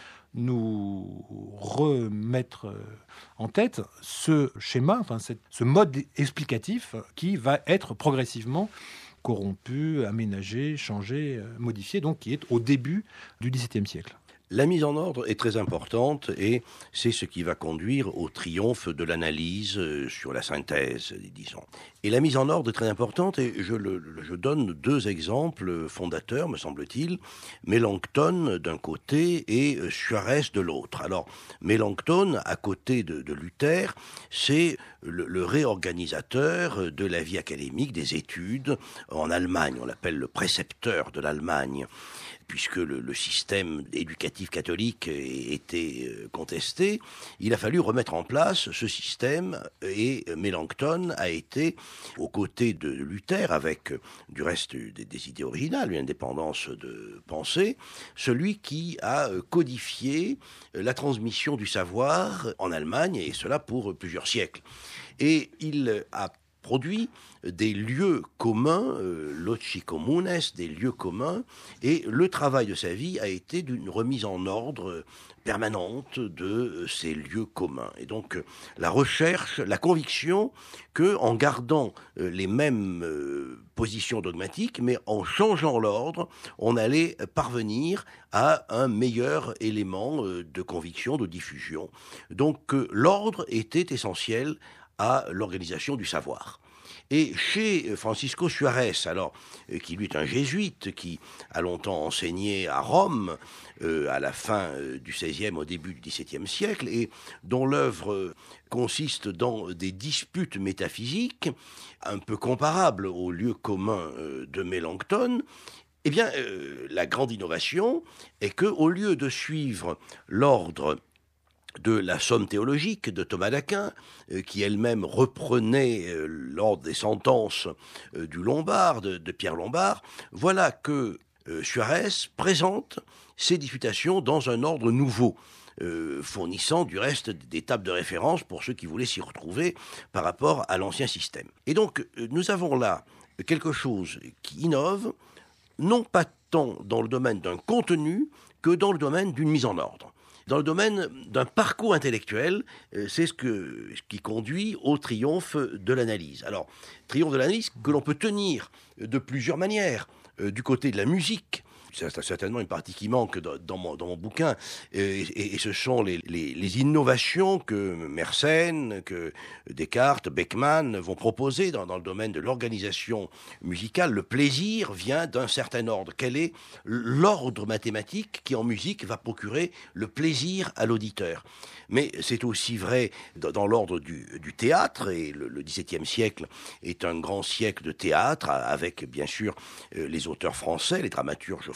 nous remettre en tête ce schéma, enfin, cette, ce mode explicatif qui va être progressivement corrompu, aménagé, changé, modifié, donc qui est au début du dix-septième siècle? La mise en ordre est très importante et c'est ce qui va conduire au triomphe de l'analyse sur la synthèse, disons. Et la mise en ordre est très importante et je, le, je donne deux exemples fondateurs, me semble-t-il. Mélenchon d'un côté et Suarez de l'autre. Alors, Mélenchon, à côté de, de Luther, c'est le, le réorganisateur de la vie académique, des études en Allemagne. On l'appelle le précepteur de l'Allemagne, puisque le, le système éducatif catholique était contesté, il a fallu remettre en place ce système et Mélenchon a été aux côtés de Luther, avec du reste des, des idées originales, une indépendance de pensée, celui qui a codifié la transmission du savoir en Allemagne, et cela pour plusieurs siècles. Et il a produit des lieux communs, euh, loci communes, des lieux communs, et le travail de sa vie a été d'une remise en ordre permanente de ces lieux communs. Et donc la recherche, la conviction que, en gardant euh, les mêmes euh, positions dogmatiques, mais en changeant l'ordre, on allait parvenir à un meilleur élément euh, de conviction, de diffusion. Donc euh, l'ordre était essentiel à l'organisation du savoir. Et chez Francisco Suarez, alors, qui lui est un jésuite, qui a longtemps enseigné à Rome, euh, à la fin euh, du seizième, au début du dix-septième siècle, et dont l'œuvre euh, consiste dans des disputes métaphysiques, un peu comparables au lieu commun euh, de Mélenchon, eh bien, euh, la grande innovation est qu'au lieu de suivre l'ordre de la Somme théologique de Thomas d'Aquin, euh, qui elle-même reprenait euh, l'ordre des sentences euh, du Lombard, de, de Pierre Lombard, voilà que euh, Suarez présente ses disputations dans un ordre nouveau, euh, fournissant du reste des tables de référence pour ceux qui voulaient s'y retrouver par rapport à l'ancien système. Et donc, euh, nous avons là quelque chose qui innove, non pas tant dans le domaine d'un contenu que dans le domaine d'une mise en ordre. Dans le domaine d'un parcours intellectuel, c'est ce, que, ce qui conduit au triomphe de l'analyse. Alors, triomphe de l'analyse que l'on peut tenir de plusieurs manières. Euh, du côté de la musique, c'est certainement une partie qui manque dans mon, dans mon bouquin, et, et, et ce sont les, les, les innovations que Mersenne, que Descartes, Beckmann vont proposer dans, dans le domaine de l'organisation musicale. Le plaisir vient d'un certain ordre. Quel est l'ordre mathématique qui, en musique, va procurer le plaisir à l'auditeur? Mais c'est aussi vrai dans, dans l'ordre du, du théâtre, et le, le dix-septième siècle est un grand siècle de théâtre, avec bien sûr les auteurs français, les dramaturges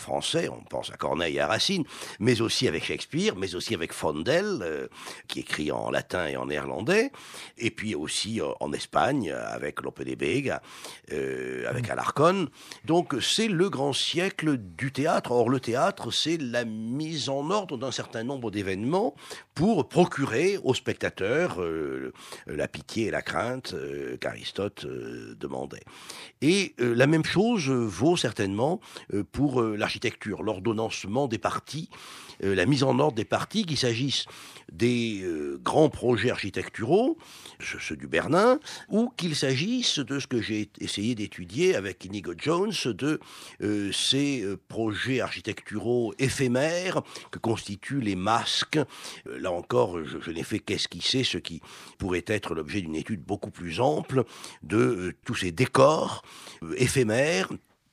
français, on pense à Corneille et à Racine, mais aussi avec Shakespeare, mais aussi avec Vondel, euh, qui écrit en latin et en néerlandais, et puis aussi euh, en Espagne, avec Lope de Vega, euh, avec Alarcón. Donc c'est le grand siècle du théâtre. Or le théâtre, c'est la mise en ordre d'un certain nombre d'événements pour procurer aux spectateurs euh, la pitié et la crainte euh, qu'Aristote euh, demandait. Et euh, la même chose vaut certainement euh, pour euh, l'architecture, l'ordonnancement des parties, euh, la mise en ordre des parties, qu'il s'agisse des euh, grands projets architecturaux, ceux du Bernin, ou qu'il s'agisse de ce que j'ai essayé d'étudier avec Inigo Jones, de euh, ces euh, projets architecturaux éphémères que constituent les masques. Euh, là encore, je, je n'ai fait qu'esquisser ce qui pourrait être l'objet d'une étude beaucoup plus ample de euh, tous ces décors euh, éphémères,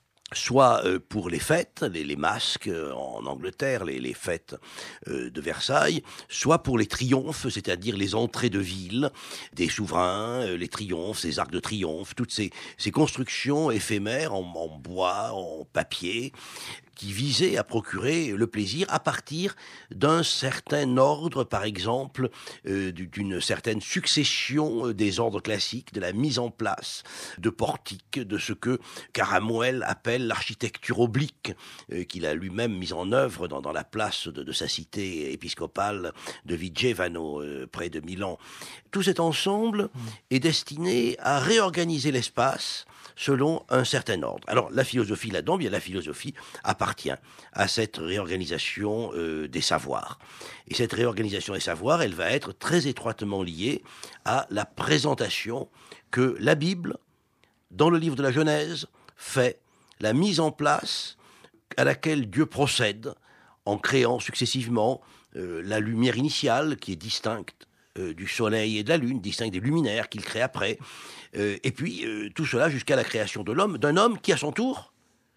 soit euh, pour les fêtes, les, les masques euh, en Angleterre, les, les fêtes euh, de Versailles, soit pour les triomphes, c'est-à-dire les entrées de ville des souverains, euh, les triomphes, ces arcs de triomphe, toutes ces, ces constructions éphémères en, en bois, en papier, qui visait à procurer le plaisir à partir d'un certain ordre, par exemple, euh, d'une certaine succession des ordres classiques, de la mise en place de portiques, de ce que Caramuel appelle l'architecture oblique, euh, qu'il a lui-même mise en œuvre dans, dans la place de, de sa cité épiscopale de Vigevano, euh, près de Milan. Tout cet ensemble mmh. est destiné à réorganiser l'espace selon un certain ordre. Alors, la philosophie là-dedans, bien la philosophie appartient à cette réorganisation euh, des savoirs. Et cette réorganisation des savoirs, elle va être très étroitement liée à la présentation que la Bible, dans le livre de la Genèse, fait, la mise en place à laquelle Dieu procède en créant successivement euh, la lumière initiale qui est distincte euh, du soleil et de la lune, distincte des luminaires qu'il crée après, euh, et puis euh, tout cela jusqu'à la création de l'homme, d'un homme qui à son tour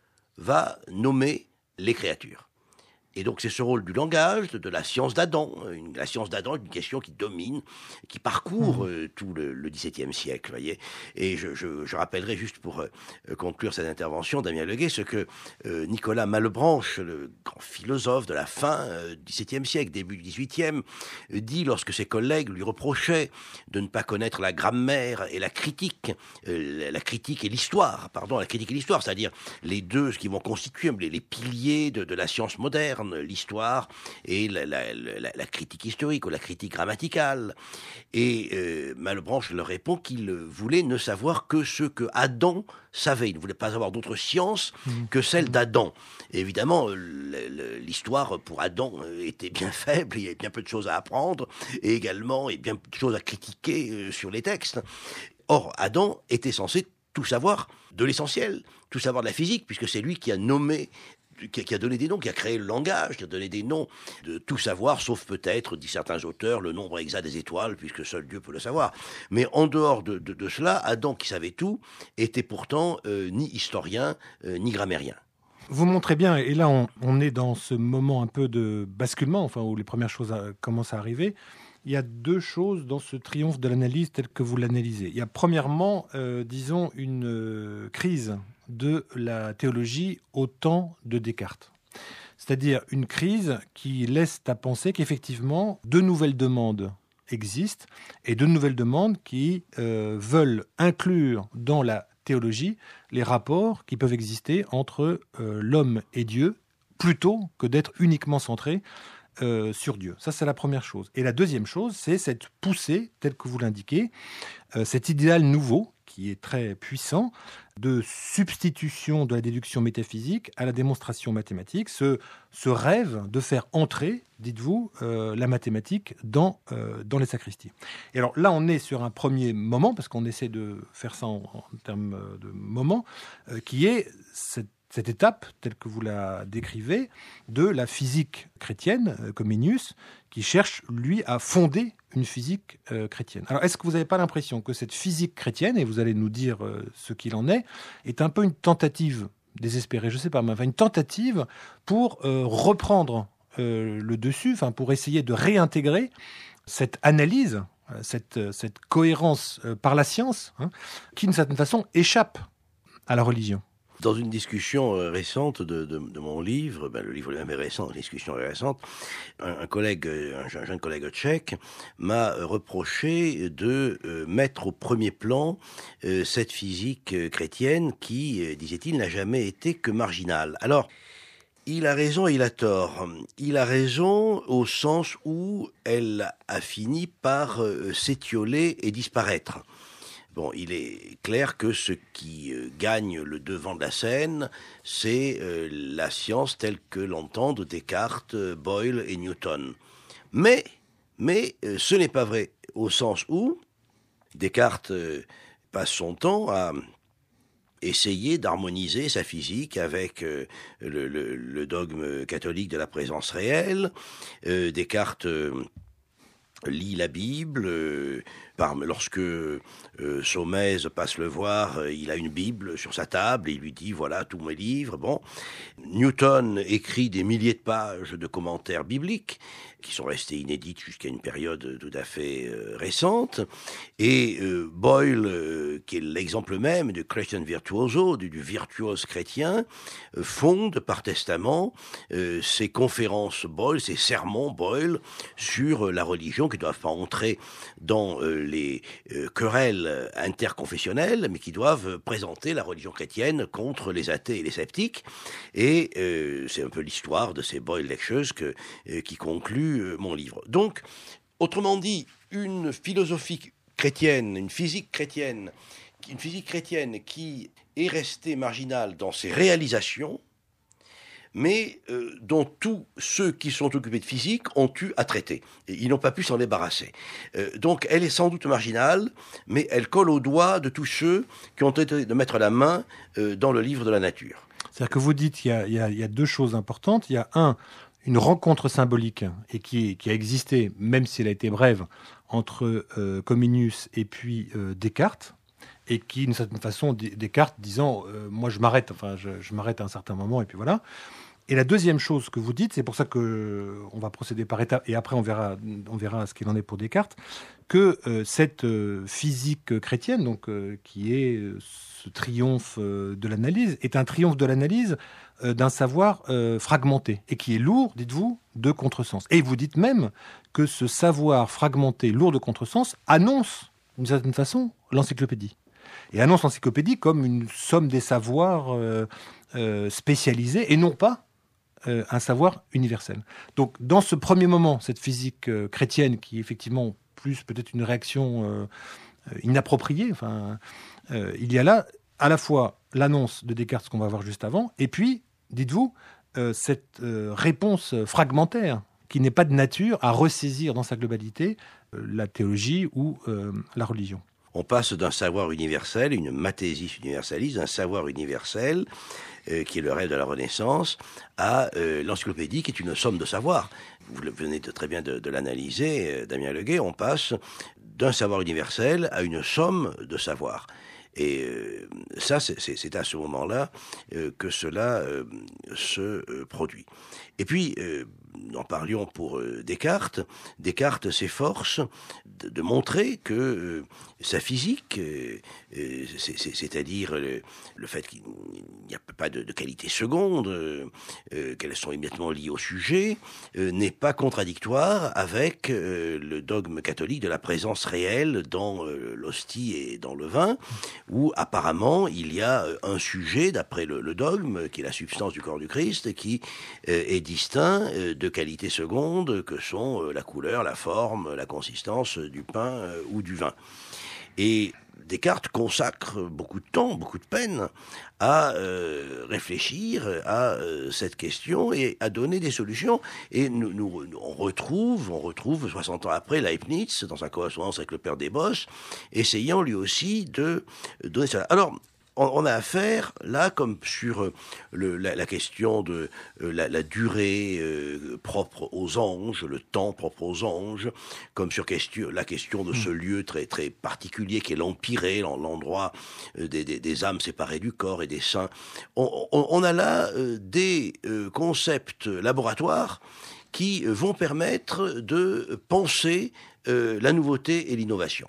va nommer les créatures. Et donc c'est ce rôle du langage, de, de la science d'Adam. Une, la science d'Adam est une question qui domine, qui parcourt euh, tout le, le XVIIe siècle, voyez. Et je, je, je rappellerai juste pour euh, conclure cette intervention, Damien Leguet, ce que euh, Nicolas Malebranche, le grand philosophe de la fin euh, du XVIIe siècle, début du XVIIIe, euh, dit lorsque ses collègues lui reprochaient de ne pas connaître la grammaire et la critique, euh, la critique et l'histoire, pardon, la critique et l'histoire, c'est-à-dire les deux, ce qui vont constituer les, les piliers de, de la science moderne, l'histoire et la, la, la, la critique historique ou la critique grammaticale. Et euh, Malebranche leur répond qu'il voulait ne savoir que ce que Adam savait. Il ne voulait pas avoir d'autre science que celle d'Adam. Et évidemment, l'histoire pour Adam était bien faible, il y avait bien peu de choses à apprendre, et également et bien peu de choses à critiquer sur les textes. Or, Adam était censé tout savoir de l'essentiel, tout savoir de la physique, puisque c'est lui qui a nommé qui a donné des noms, qui a créé le langage, qui a donné des noms de tout savoir, sauf peut-être, disent certains auteurs, le nombre exact des étoiles, puisque seul Dieu peut le savoir. Mais en dehors de, de, de cela, Adam, qui savait tout, était pourtant euh, ni historien, euh, ni grammairien. Vous montrez bien, et là on, on est dans ce moment un peu de basculement, enfin, où les premières choses à, commencent à arriver. Il y a deux choses dans ce triomphe de l'analyse tel que vous l'analysez. Il y a premièrement, euh, disons, une euh, crise de la théologie au temps de Descartes. C'est-à-dire une crise qui laisse à penser qu'effectivement, de nouvelles demandes existent et de nouvelles demandes qui euh, veulent inclure dans la théologie les rapports qui peuvent exister entre euh, l'homme et Dieu, plutôt que d'être uniquement centrés Euh, sur Dieu. Ça, c'est la première chose. Et la deuxième chose, c'est cette poussée, telle que vous l'indiquez, euh, cet idéal nouveau, qui est très puissant, de substitution de la déduction métaphysique à la démonstration mathématique, ce, ce rêve de faire entrer, dites-vous, euh, la mathématique dans, euh, dans les sacristies. Et alors là, on est sur un premier moment, parce qu'on essaie de faire ça en, en termes de moment, euh, qui est cette Cette étape, telle que vous la décrivez, de la physique chrétienne, euh, Comenius, qui cherche, lui, à fonder une physique euh, chrétienne. Alors, est-ce que vous n'avez pas l'impression que cette physique chrétienne, et vous allez nous dire euh, ce qu'il en est, est un peu une tentative désespérée, je ne sais pas, mais enfin, une tentative pour euh, reprendre euh, le dessus, enfin, pour essayer de réintégrer cette analyse, euh, cette, cette cohérence euh, par la science, hein, qui, d'une certaine façon, échappe à la religion? Dans une discussion récente de, de, de mon livre, ben le livre lui-même est récent, la discussion est récente, un, un collègue, un jeune, jeune collègue tchèque m'a reproché de euh, mettre au premier plan euh, cette physique euh, chrétienne qui, euh, disait-il, n'a jamais été que marginale. Alors, il a raison et il a tort. Il a raison au sens où elle a fini par euh, s'étioler et disparaître. Bon, il est clair que ce qui euh, gagne le devant de la scène, c'est euh, la science telle que l'entendent Descartes, euh, Boyle et Newton. Mais, mais euh, ce n'est pas vrai, au sens où Descartes euh, passe son temps à essayer d'harmoniser sa physique avec euh, le, le, le dogme catholique de la présence réelle. Euh, Descartes euh, lit la Bible. Euh, par, lorsque euh, Saumaise passe le voir, euh, il a une Bible sur sa table et il lui dit « Voilà tous mes livres ». Bon. Newton écrit des milliers de pages de commentaires bibliques qui sont restés inédites jusqu'à une période tout à fait euh, récente. Et euh, Boyle, euh, qui est l'exemple même du Christian virtuoso, du, du virtuose chrétien, euh, fonde par testament euh, ses conférences Boyle, ses sermons Boyle sur euh, la religion, qui ne doivent pas entrer dans euh, les euh, querelles interconfessionnelles, mais qui doivent présenter la religion chrétienne contre les athées et les sceptiques. Et euh, c'est un peu l'histoire de ces Boyle Lectures que, euh, qui conclut euh, mon livre. Donc, autrement dit, une philosophie chrétienne, une physique chrétienne, une physique chrétienne qui est restée marginale dans ses réalisations, mais euh, dont tous ceux qui sont occupés de physique ont eu à traiter. Et ils n'ont pas pu s'en débarrasser. Euh, donc elle est sans doute marginale, mais elle colle au doigt de tous ceux qui ont été de mettre la main euh, dans le livre de la nature. C'est-à-dire que vous dites qu'il y a, il y a, il y a deux choses importantes. Il y a un, une rencontre symbolique et qui, qui a existé, même si elle a été brève, entre euh, Comenius et puis euh, Descartes, et qui, d'une certaine façon, Descartes disant euh, « moi je m'arrête, enfin je, je m'arrête à un certain moment » et puis voilà. Et la deuxième chose que vous dites, c'est pour ça qu'on va procéder par étapes, et après on verra, on verra ce qu'il en est pour Descartes, que euh, cette euh, physique chrétienne, donc, euh, qui est euh, ce triomphe euh, de l'analyse, est un triomphe de l'analyse euh, d'un savoir euh, fragmenté, et qui est lourd, dites-vous, de contresens. Et vous dites même que ce savoir fragmenté, lourd de contresens, annonce, d'une certaine façon, l'encyclopédie. Et annonce l'encyclopédie comme une somme des savoirs euh, euh, spécialisés, et non pas euh, un savoir universel. Donc, dans ce premier moment, cette physique euh, chrétienne, qui est effectivement plus peut-être une réaction euh, inappropriée, enfin, euh, il y a là à la fois l'annonce de Descartes, ce qu'on va voir juste avant, et puis, dites-vous, euh, cette euh, réponse fragmentaire qui n'est pas de nature à ressaisir dans sa globalité euh, la théologie ou euh, la religion. On passe d'un savoir universel, une mathésis universaliste, d'un savoir universel, euh, qui est le rêve de la Renaissance, à euh, l'encyclopédie, qui est une somme de savoir. Vous venez de, très bien de, de l'analyser, euh, Damien Leguet, on passe d'un savoir universel à une somme de savoir. Et euh, ça, c'est, c'est, c'est à ce moment-là euh, que cela euh, se euh, produit. Et puis, euh, nous en parlions pour euh, Descartes. Descartes s'efforce de, de montrer que euh, sa physique, euh, euh, c'est, c'est, c'est-à-dire le, le fait qu'il n'y a pas de, de qualité seconde, euh, euh, qu'elles sont immédiatement liées au sujet, euh, n'est pas contradictoire avec euh, le dogme catholique de la présence réelle dans euh, l'hostie et dans le vin, où apparemment il y a un sujet, d'après le, le dogme, qui est la substance du corps du Christ, qui euh, est distinct euh, de qualités secondes que sont euh, la couleur, la forme, la consistance du pain euh, ou du vin. Et Descartes consacre beaucoup de temps, beaucoup de peine à euh, réfléchir à euh, cette question et à donner des solutions. Et nous, nous, on retrouve, on retrouve soixante ans après Leibniz, dans sa correspondance avec le père Desbosses, essayant lui aussi de donner ça. Alors, on a affaire, là, comme sur le, la, la question de euh, la, la durée euh, propre aux anges, le temps propre aux anges, comme sur question, la question de ce lieu très, très particulier qui est l'empyrée, l'endroit euh, des, des, des âmes séparées du corps et des saints. On, on, on a là euh, des euh, concepts laboratoires qui vont permettre de penser euh, la nouveauté et l'innovation.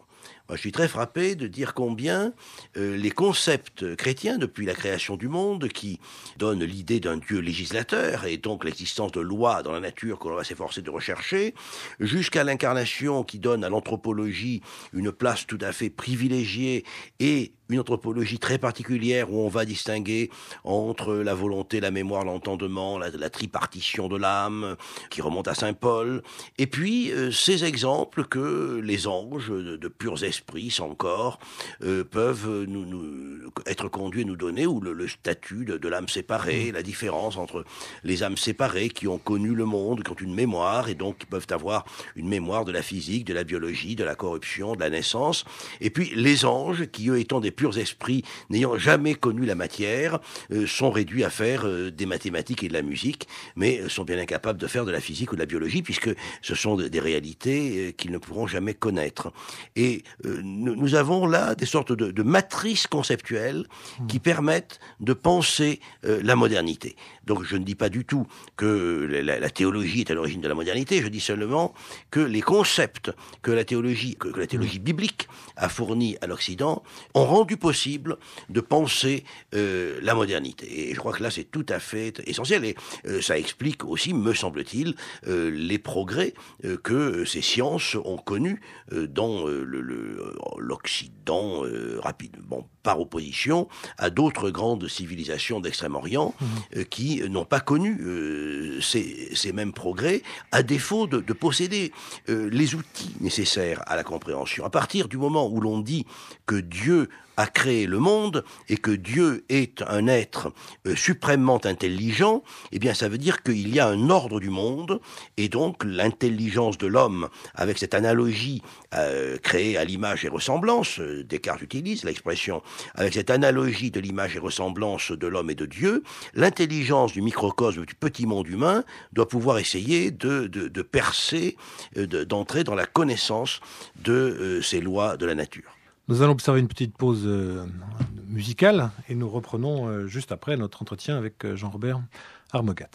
Moi, je suis très frappé de dire combien euh, les concepts chrétiens, depuis la création du monde, qui donnent l'idée d'un Dieu législateur, et donc l'existence de lois dans la nature que l'on va s'efforcer de rechercher, jusqu'à l'incarnation qui donne à l'anthropologie une place tout à fait privilégiée et une anthropologie très particulière où on va distinguer entre la volonté, la mémoire, l'entendement, la, la tripartition de l'âme qui remonte à saint Paul, et puis euh, ces exemples que les anges de, de purs esprits sans corps euh, peuvent nous, nous, être conduits à nous donner, ou le, le statut de, de l'âme séparée, la différence entre les âmes séparées qui ont connu le monde, qui ont une mémoire et donc qui peuvent avoir une mémoire de la physique, de la biologie, de la corruption, de la naissance, et puis les anges qui, eux, étant des purs esprits, n'ayant jamais connu la matière, euh, sont réduits à faire euh, des mathématiques et de la musique, mais euh, sont bien incapables de faire de la physique ou de la biologie, puisque ce sont de, des réalités euh, qu'ils ne pourront jamais connaître. Et euh, nous, nous avons là des sortes de, de matrices conceptuelles mmh. qui permettent de penser euh, la modernité. Donc je ne dis pas du tout que la, la théologie est à l'origine de la modernité, je dis seulement que les concepts que la théologie, que, que la théologie biblique a fournis à l'Occident ont rendu possible de penser euh, la modernité. Et je crois que là c'est tout à fait essentiel, et euh, ça explique aussi, me semble-t-il, euh, les progrès euh, que ces sciences ont connus euh, dans euh, le, le, l'Occident euh, rapidement, par opposition à d'autres grandes civilisations d'Extrême-Orient mmh. euh, qui n'ont pas connu euh, ces, ces mêmes progrès, à défaut de, de posséder euh, les outils nécessaires à la compréhension. À partir du moment où l'on dit que Dieu a créé le monde et que Dieu est un être euh, suprêmement intelligent, eh bien ça veut dire qu'il y a un ordre du monde, et donc l'intelligence de l'homme, avec cette analogie euh, créée à l'image et ressemblance, euh, Descartes utilise l'expression, avec cette analogie de l'image et ressemblance de l'homme et de Dieu, l'intelligence du microcosme du petit monde humain doit pouvoir essayer de, de, de percer, euh, de, d'entrer dans la connaissance de euh, ces lois de la nature. Nous allons observer une petite pause euh, musicale et nous reprenons euh, juste après notre entretien avec euh, Jean-Robert Armogat.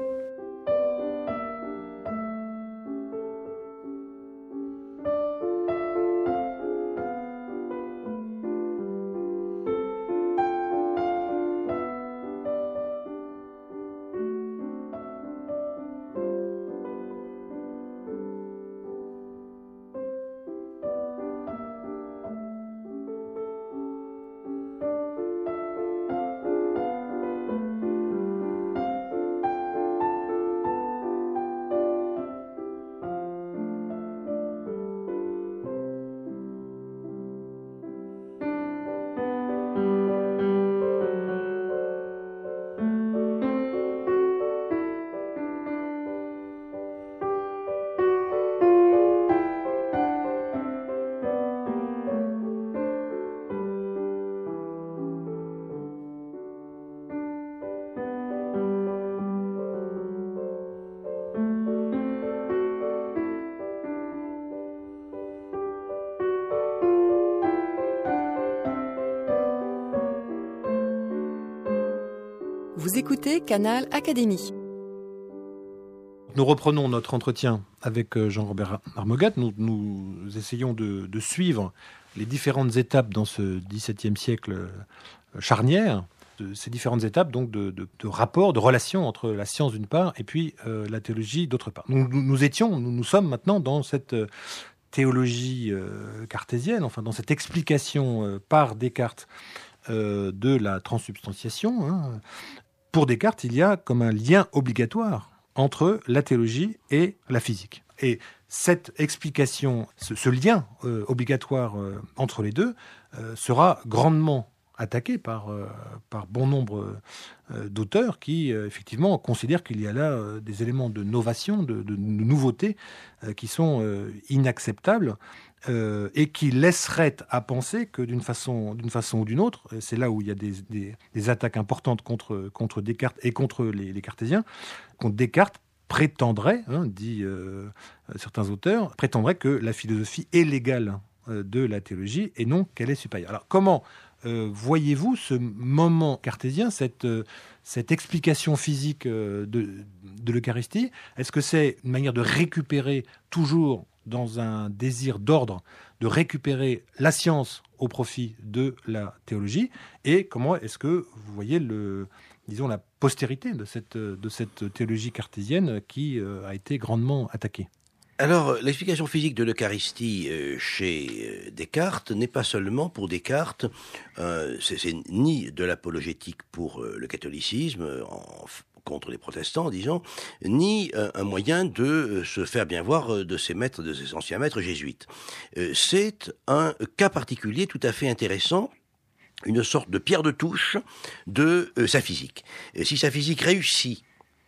Vous écoutez Canal Académie. Nous reprenons notre entretien avec Jean-Robert Armogat. Nous, nous essayons de, de suivre les différentes étapes dans ce dix-septième siècle charnière, de ces différentes étapes donc de, de, de rapports, de relations entre la science d'une part et puis euh, la théologie d'autre part. Nous, nous, nous étions, nous, nous sommes maintenant dans cette théologie euh, cartésienne, enfin dans cette explication euh, par Descartes euh, de la transsubstantiation. Hein. Pour Descartes, il y a comme un lien obligatoire entre la théologie et la physique. Et cette explication, ce, ce lien euh, obligatoire euh, entre les deux euh, sera grandement attaqué par, euh, par bon nombre euh, d'auteurs qui, euh, effectivement, considèrent qu'il y a là euh, des éléments de novation, de, de, de nouveauté euh, qui sont euh, inacceptables euh, et qui laisseraient à penser que d'une façon, d'une façon ou d'une autre, c'est là où il y a des, des, des attaques importantes contre, contre Descartes et contre les, les cartésiens, contre Descartes prétendrait, hein, dit euh, certains auteurs, prétendrait que la philosophie est l'égale euh, de la théologie et non qu'elle est supérieure. Alors comment euh, voyez-vous ce moment cartésien, cette, euh, cette explication physique euh, de, de l'Eucharistie? Est-ce que c'est une manière de récupérer toujours dans un désir d'ordre, de récupérer la science au profit de la théologie, et comment est-ce que vous voyez le, disons, la postérité de cette, de cette théologie cartésienne qui euh, a été grandement attaquée? Alors, l'explication physique de l'Eucharistie euh, chez euh, Descartes n'est pas seulement pour Descartes, euh, c'est, c'est ni de l'apologétique pour euh, le catholicisme, euh, en, contre les protestants, disons, ni euh, un moyen de euh, se faire bien voir euh, de ses maîtres, de ses anciens maîtres jésuites. Euh, c'est un cas particulier tout à fait intéressant, une sorte de pierre de touche de euh, sa physique. Et si sa physique réussit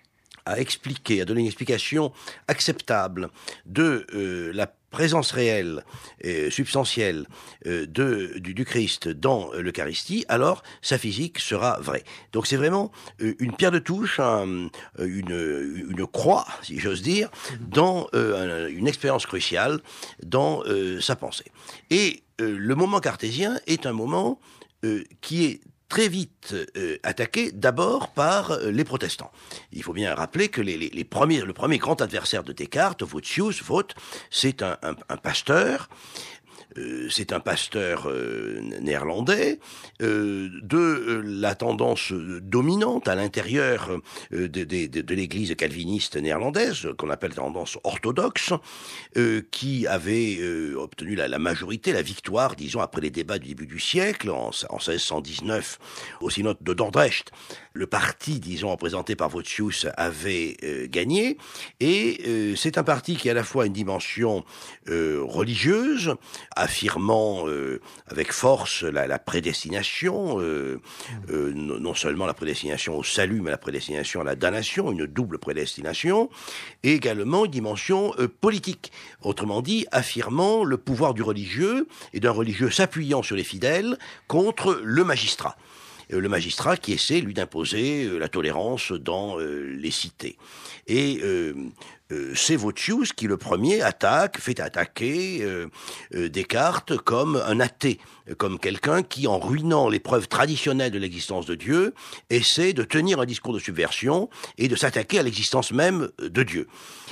à expliquer, à donner une explication acceptable de euh, la présence réelle, euh, substantielle euh, de, du, du Christ dans euh, l'Eucharistie, alors sa physique sera vraie. Donc c'est vraiment euh, une pierre de touche, un, une, une croix, si j'ose dire, dans euh, un, une expérience cruciale dans euh, sa pensée. Et euh, le moment cartésien est un moment euh, qui est très vite euh, attaqué d'abord par euh, les protestants. Il faut bien rappeler que les, les, les premiers, le premier grand adversaire de Descartes, Voetius, Voet, c'est un, un, un pasteur. Euh, c'est un pasteur euh, néerlandais euh, de euh, la tendance dominante à l'intérieur euh, de, de, de, de l'église calviniste néerlandaise, qu'on appelle tendance orthodoxe, euh, qui avait euh, obtenu la, la majorité, la victoire, disons, après les débats du début du siècle, en, en seize cent dix-neuf, au synode de Dordrecht. Le parti, disons, représenté par Voetius avait euh, gagné, et euh, c'est un parti qui a à la fois une dimension euh, religieuse, affirmant euh, avec force la, la prédestination, euh, euh, non seulement la prédestination au salut, mais la prédestination à la damnation, une double prédestination, et également une dimension euh, politique, autrement dit, affirmant le pouvoir du religieux, et d'un religieux s'appuyant sur les fidèles contre le magistrat. Le magistrat qui essaie, lui, d'imposer euh, la tolérance dans euh, les cités. Et euh, euh, c'est Voetius qui, le premier, attaque, fait attaquer euh, euh, Descartes comme un athée, comme quelqu'un qui, en ruinant les preuves traditionnelles de l'existence de Dieu, essaie de tenir un discours de subversion et de s'attaquer à l'existence même de Dieu.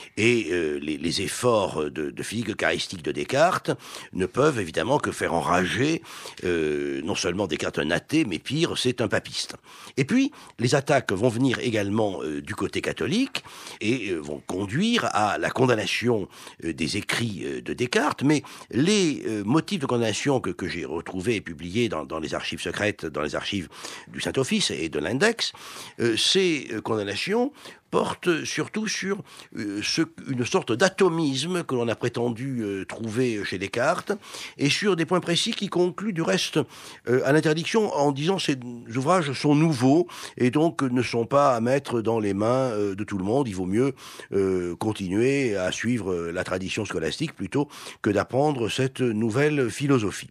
Et euh, les, les efforts de, de physique eucharistique de Descartes ne peuvent évidemment que faire enrager euh, non seulement Descartes un athée, mais pire, c'est un papiste. Et puis, les attaques vont venir également euh, du côté catholique et euh, vont conduire à la condamnation euh, des écrits euh, de Descartes, mais les euh, motifs de condamnation que, que j'ai retrouvés et publiés dans, dans les archives secrètes, dans les archives du Saint-Office et de l'Index, euh, ces euh, condamnations porte surtout sur euh, ce, une sorte d'atomisme que l'on a prétendu euh, trouver chez Descartes, et sur des points précis qui concluent du reste euh, à l'interdiction en disant ces ouvrages sont nouveaux et donc ne sont pas à mettre dans les mains euh, de tout le monde. Il vaut mieux euh, continuer à suivre la tradition scolastique plutôt que d'apprendre cette nouvelle philosophie.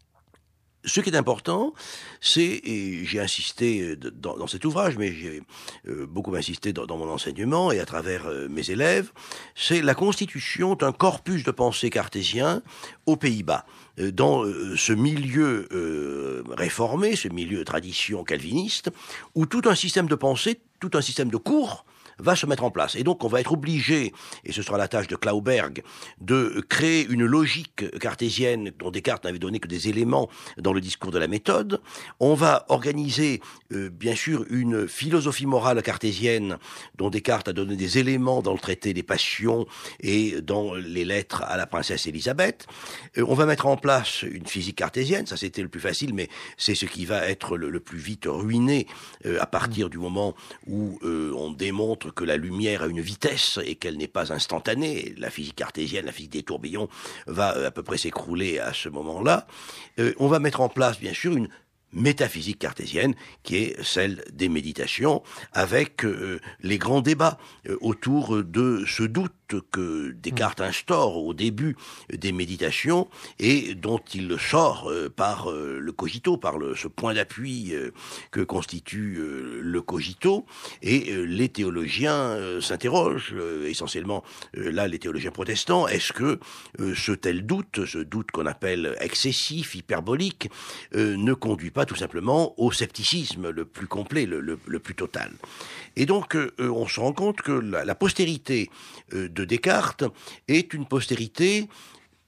Ce qui est important, c'est, et j'ai insisté dans, dans cet ouvrage, mais j'ai euh, beaucoup insisté dans, dans mon enseignement et à travers euh, mes élèves, c'est la constitution d'un corpus de pensée cartésien aux Pays-Bas. Euh, dans euh, ce milieu euh, réformé, ce milieu tradition calviniste, où tout un système de pensée, tout un système de cours va se mettre en place. Et donc, on va être obligé, et ce sera la tâche de Klauberg, de créer une logique cartésienne dont Descartes n'avait donné que des éléments dans le discours de la méthode. On va organiser, euh, bien sûr, une philosophie morale cartésienne dont Descartes a donné des éléments dans le traité des passions et dans les lettres à la princesse Élisabeth. Euh, on va mettre en place une physique cartésienne, ça c'était le plus facile, mais c'est ce qui va être le, le plus vite ruiné euh, à partir du moment où euh, on démontre que la lumière a une vitesse et qu'elle n'est pas instantanée. La physique cartésienne, la physique des tourbillons va euh, à peu près s'écrouler à ce moment-là. Euh, on va mettre en place, bien sûr, une métaphysique cartésienne, qui est celle des méditations, avec euh, les grands débats euh, autour de ce doute que Descartes instaure au début des méditations et dont il sort euh, par euh, le cogito, par le, ce point d'appui euh, que constitue euh, le cogito. Et euh, les théologiens euh, s'interrogent, euh, essentiellement euh, là les théologiens protestants, est-ce que euh, ce tel doute, ce doute qu'on appelle excessif, hyperbolique, euh, ne conduit pas tout simplement au scepticisme le plus complet, le, le, le plus total. Et donc, euh, on se rend compte que la, la postérité euh, de Descartes est une postérité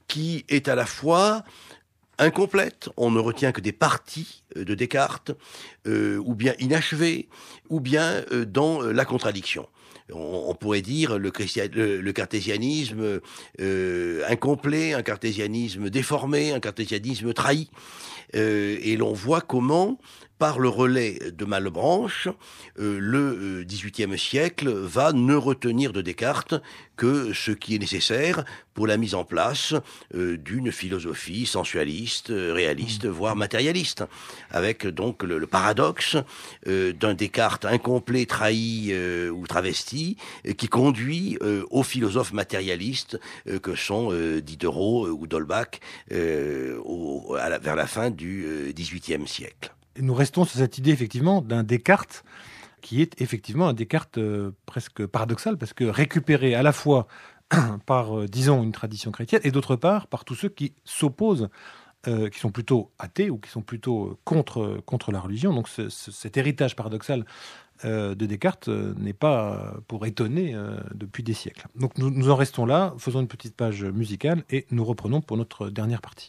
qui est à la fois incomplète, on ne retient que des parties de Descartes, euh, ou bien inachevées, ou bien euh, dans la contradiction. On, on pourrait dire le, le, le cartésianisme euh, incomplet, un cartésianisme déformé, un cartésianisme trahi. Euh, et l'on voit comment, par le relais de Malebranche, euh, le dix-huitième siècle va ne retenir de Descartes que ce qui est nécessaire pour la mise en place euh, d'une philosophie sensualiste, réaliste, voire matérialiste, avec donc le, le paradoxe euh, d'un Descartes incomplet, trahi euh, ou travesti, euh, qui conduit euh, aux philosophes matérialistes euh, que sont euh, Diderot euh, ou d'Holbach euh, au, à la, vers la fin du euh, dix-huitième siècle. Et nous restons sur cette idée effectivement d'un Descartes qui est effectivement un Descartes euh, presque paradoxal, parce que récupéré à la fois par, euh, disons, une tradition chrétienne, et d'autre part par tous ceux qui s'opposent, euh, qui sont plutôt athées ou qui sont plutôt contre, contre la religion. Donc ce, ce, cet héritage paradoxal euh, de Descartes euh, n'est pas pour étonner euh, depuis des siècles. Donc nous, nous en restons là, faisons une petite page musicale et nous reprenons pour notre dernière partie.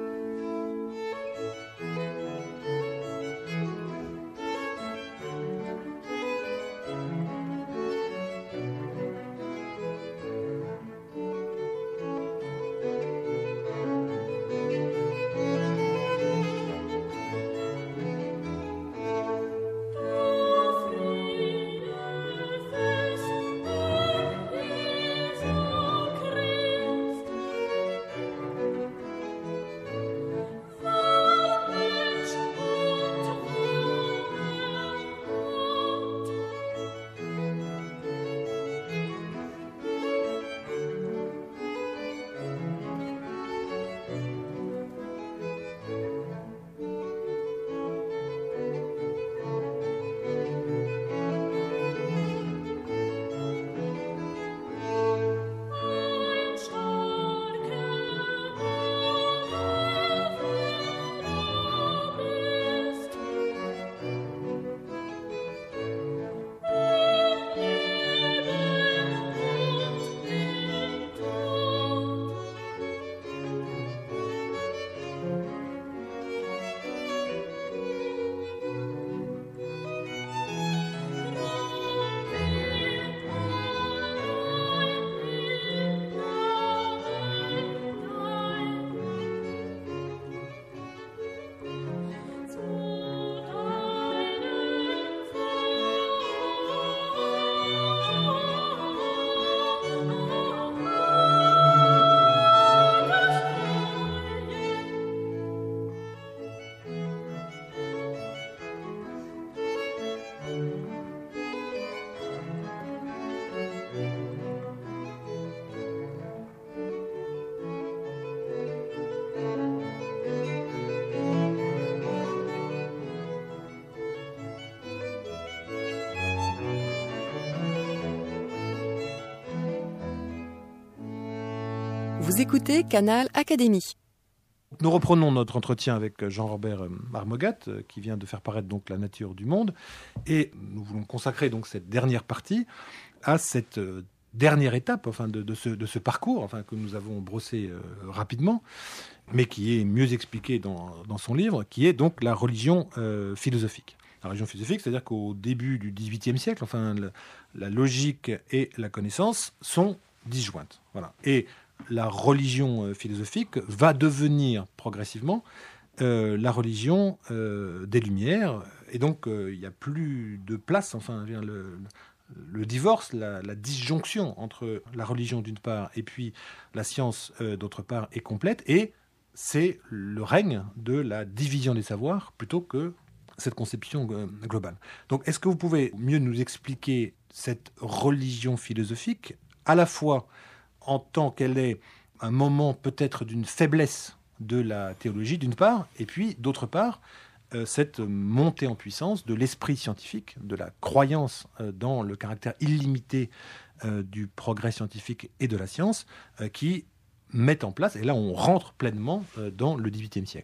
Vous écoutez Canal Académie. Nous reprenons notre entretien avec Jean-Robert Marmogat, qui vient de faire paraître donc La nature du monde, et nous voulons consacrer donc cette dernière partie à cette dernière étape, enfin de, de, ce, de ce parcours, enfin que nous avons brossé euh, rapidement, mais qui est mieux expliqué dans, dans son livre, qui est donc la religion euh, philosophique. La religion philosophique, c'est-à-dire qu'au début du dix-huitième siècle, enfin la, la logique et la connaissance sont disjointes. Voilà. Et la religion philosophique va devenir progressivement euh, la religion euh, des Lumières. Et donc, euh, il n'y a plus de place, enfin, le, le, le divorce, la, la disjonction entre la religion d'une part et puis la science euh, d'autre part est complète. Et c'est le règne de la division des savoirs plutôt que cette conception euh, globale. Donc, est-ce que vous pouvez mieux nous expliquer cette religion philosophique, à la fois en tant qu'elle est un moment peut-être d'une faiblesse de la théologie, d'une part, et puis, d'autre part, euh, cette montée en puissance de l'esprit scientifique, de la croyance euh, dans le caractère illimité euh, du progrès scientifique et de la science, euh, qui met en place, et là on rentre pleinement euh, dans le dix-huitième siècle.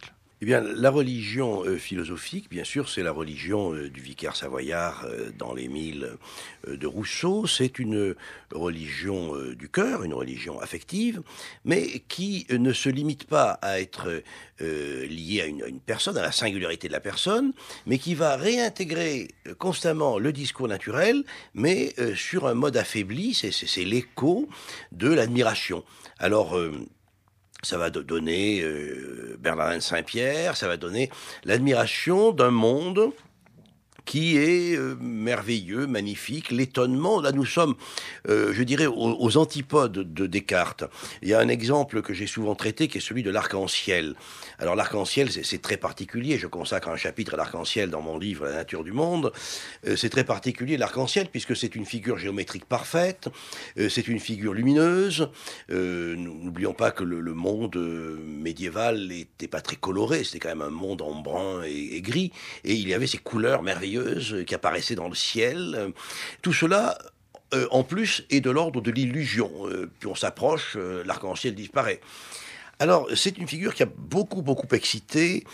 Eh bien, la religion euh, philosophique, bien sûr, c'est la religion euh, du vicaire savoyard euh, dans l'Émile euh, de Rousseau. C'est une religion euh, du cœur, une religion affective, mais qui euh, ne se limite pas à être euh, liée à une, à une personne, à la singularité de la personne, mais qui va réintégrer euh, constamment le discours naturel, mais euh, sur un mode affaibli. C'est, c'est, c'est l'écho de l'admiration. Alors, euh, ça va donner euh, Bernardin de Saint-Pierre, ça va donner l'admiration d'un monde qui est euh, merveilleux, magnifique, l'étonnement. Là, nous sommes, euh, je dirais, aux, aux antipodes de Descartes. Il y a un exemple que j'ai souvent traité, qui est celui de l'arc-en-ciel. Alors, l'arc-en-ciel, c'est, c'est très particulier. Je consacre un chapitre à l'arc-en-ciel dans mon livre « La nature du monde ». Euh, c'est très particulier, l'arc-en-ciel, puisque c'est une figure géométrique parfaite, euh, c'est une figure lumineuse. Euh, n'oublions pas que le, le monde euh, médiéval n'était pas très coloré, c'était quand même un monde en brun et, et gris, et il y avait ces couleurs merveilleuses qui apparaissaient dans le ciel. Tout cela, euh, en plus, est de l'ordre de l'illusion. Euh, plus on s'approche, euh, l'arc-en-ciel disparaît. Alors, c'est une figure qui a beaucoup, beaucoup excité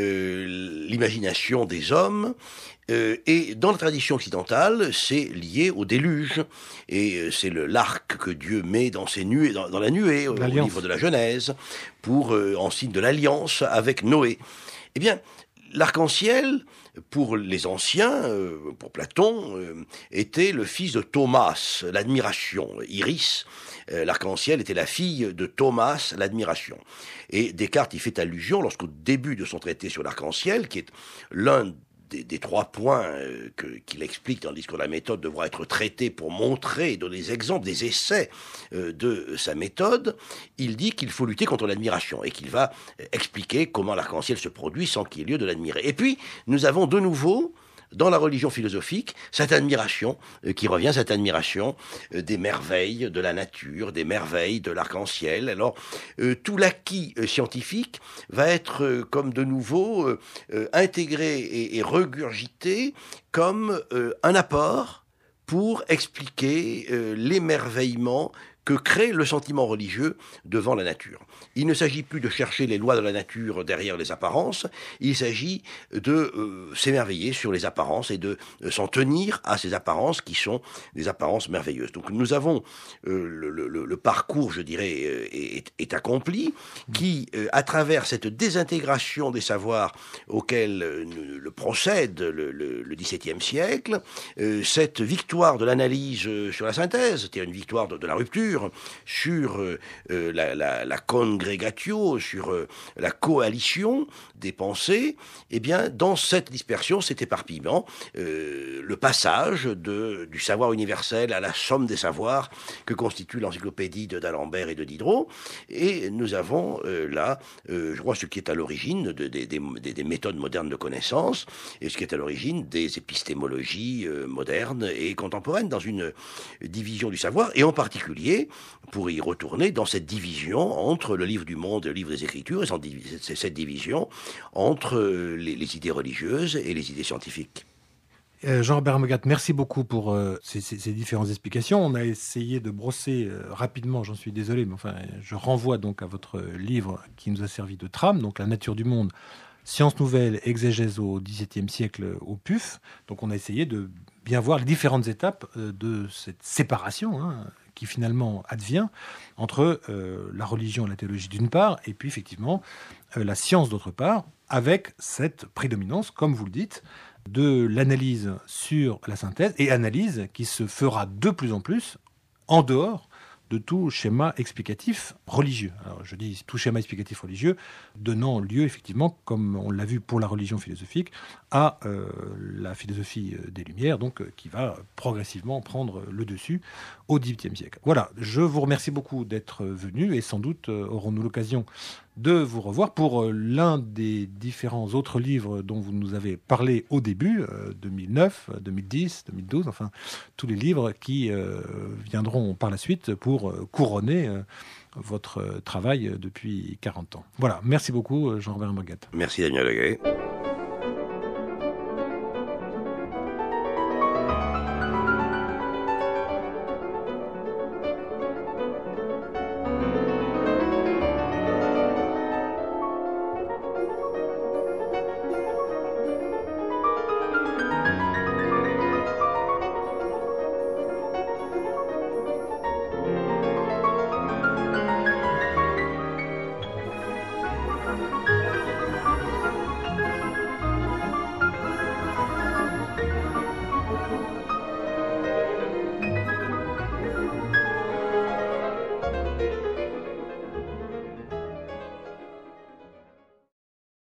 euh, l'imagination des hommes. Euh, et dans la tradition occidentale, c'est lié au déluge. Et euh, c'est le, l'arc que Dieu met dans, ses nuées, dans, dans la nuée, euh, au livre de la Genèse, pour, euh, en signe de l'alliance avec Noé. Eh bien, l'arc-en-ciel, pour les anciens, euh, pour Platon, euh, était le fils de Thomas, l'admiration. Iris, euh, l'arc-en-ciel, était la fille de Thomas, l'admiration. Et Descartes y fait allusion lorsqu'au début de son traité sur l'arc-en-ciel, qui est l'un Des, des trois points euh, que, qu'il explique dans le discours de la méthode devront être traités pour montrer, donner des exemples, des essais euh, de sa méthode, il dit qu'il faut lutter contre l'admiration et qu'il va expliquer comment l'arc-en-ciel se produit sans qu'il y ait lieu de l'admirer. Et puis, nous avons de nouveau, dans la religion philosophique, cette admiration euh, qui revient, cette admiration euh, des merveilles de la nature, des merveilles de l'arc-en-ciel. Alors, euh, tout l'acquis euh, scientifique va être euh, comme de nouveau euh, euh, intégré et, et regurgité comme euh, un apport pour expliquer euh, l'émerveillement que crée le sentiment religieux devant la nature. Il ne s'agit plus de chercher les lois de la nature derrière les apparences, il s'agit de euh, s'émerveiller sur les apparences et de euh, s'en tenir à ces apparences qui sont des apparences merveilleuses. Donc nous avons euh, le, le, le parcours, je dirais, euh, est, est accompli, qui, euh, à travers cette désintégration des savoirs auxquels euh, le procède le, le, le dix-septième siècle, euh, cette victoire de l'analyse euh, sur la synthèse, c'est-à-dire une victoire de, de la rupture, sur euh, la, la, la congregatio, sur euh, la coalition des pensées, eh bien, dans cette dispersion, cet éparpillement, euh, le passage de, du savoir universel à la somme des savoirs que constitue l'encyclopédie de d'Alembert et de Diderot, et nous avons euh, là, euh, je crois, ce qui est à l'origine de, de, de, de, des méthodes modernes de connaissance, et ce qui est à l'origine des épistémologies euh, modernes et contemporaines, dans une division du savoir, et en particulier pour y retourner dans cette division entre le livre du monde et le livre des Écritures, et cette division entre les, les idées religieuses et les idées scientifiques. Euh, Jean-Robert Mogat, merci beaucoup pour euh, ces, ces, ces différentes explications. On a essayé de brosser euh, rapidement, j'en suis désolé, mais enfin, je renvoie donc à votre livre qui nous a servi de trame, donc La nature du monde, sciences nouvelles, exégèse au dix-septième siècle au P U F. Donc on a essayé de bien voir les différentes étapes euh, de cette séparation, hein, qui finalement advient entre euh, la religion et la théologie d'une part, et puis effectivement euh, la science d'autre part, avec cette prédominance, comme vous le dites, de l'analyse sur la synthèse, et analyse qui se fera de plus en plus en dehors de tout schéma explicatif religieux. Alors je dis tout schéma explicatif religieux, donnant lieu effectivement, comme on l'a vu pour la religion philosophique, à euh, la philosophie des Lumières, donc euh, qui va progressivement prendre le dessus au dix-huitième siècle. Voilà, je vous remercie beaucoup d'être venu, et sans doute euh, aurons-nous l'occasion de vous revoir pour euh, l'un des différents autres livres dont vous nous avez parlé au début, euh, deux mille neuf, deux mille dix, deux mille douze, enfin tous les livres qui euh, viendront par la suite pour euh, couronner euh, votre travail depuis quarante ans. Voilà, merci beaucoup Jean-Robert Mogat. Merci Daniel Leguet.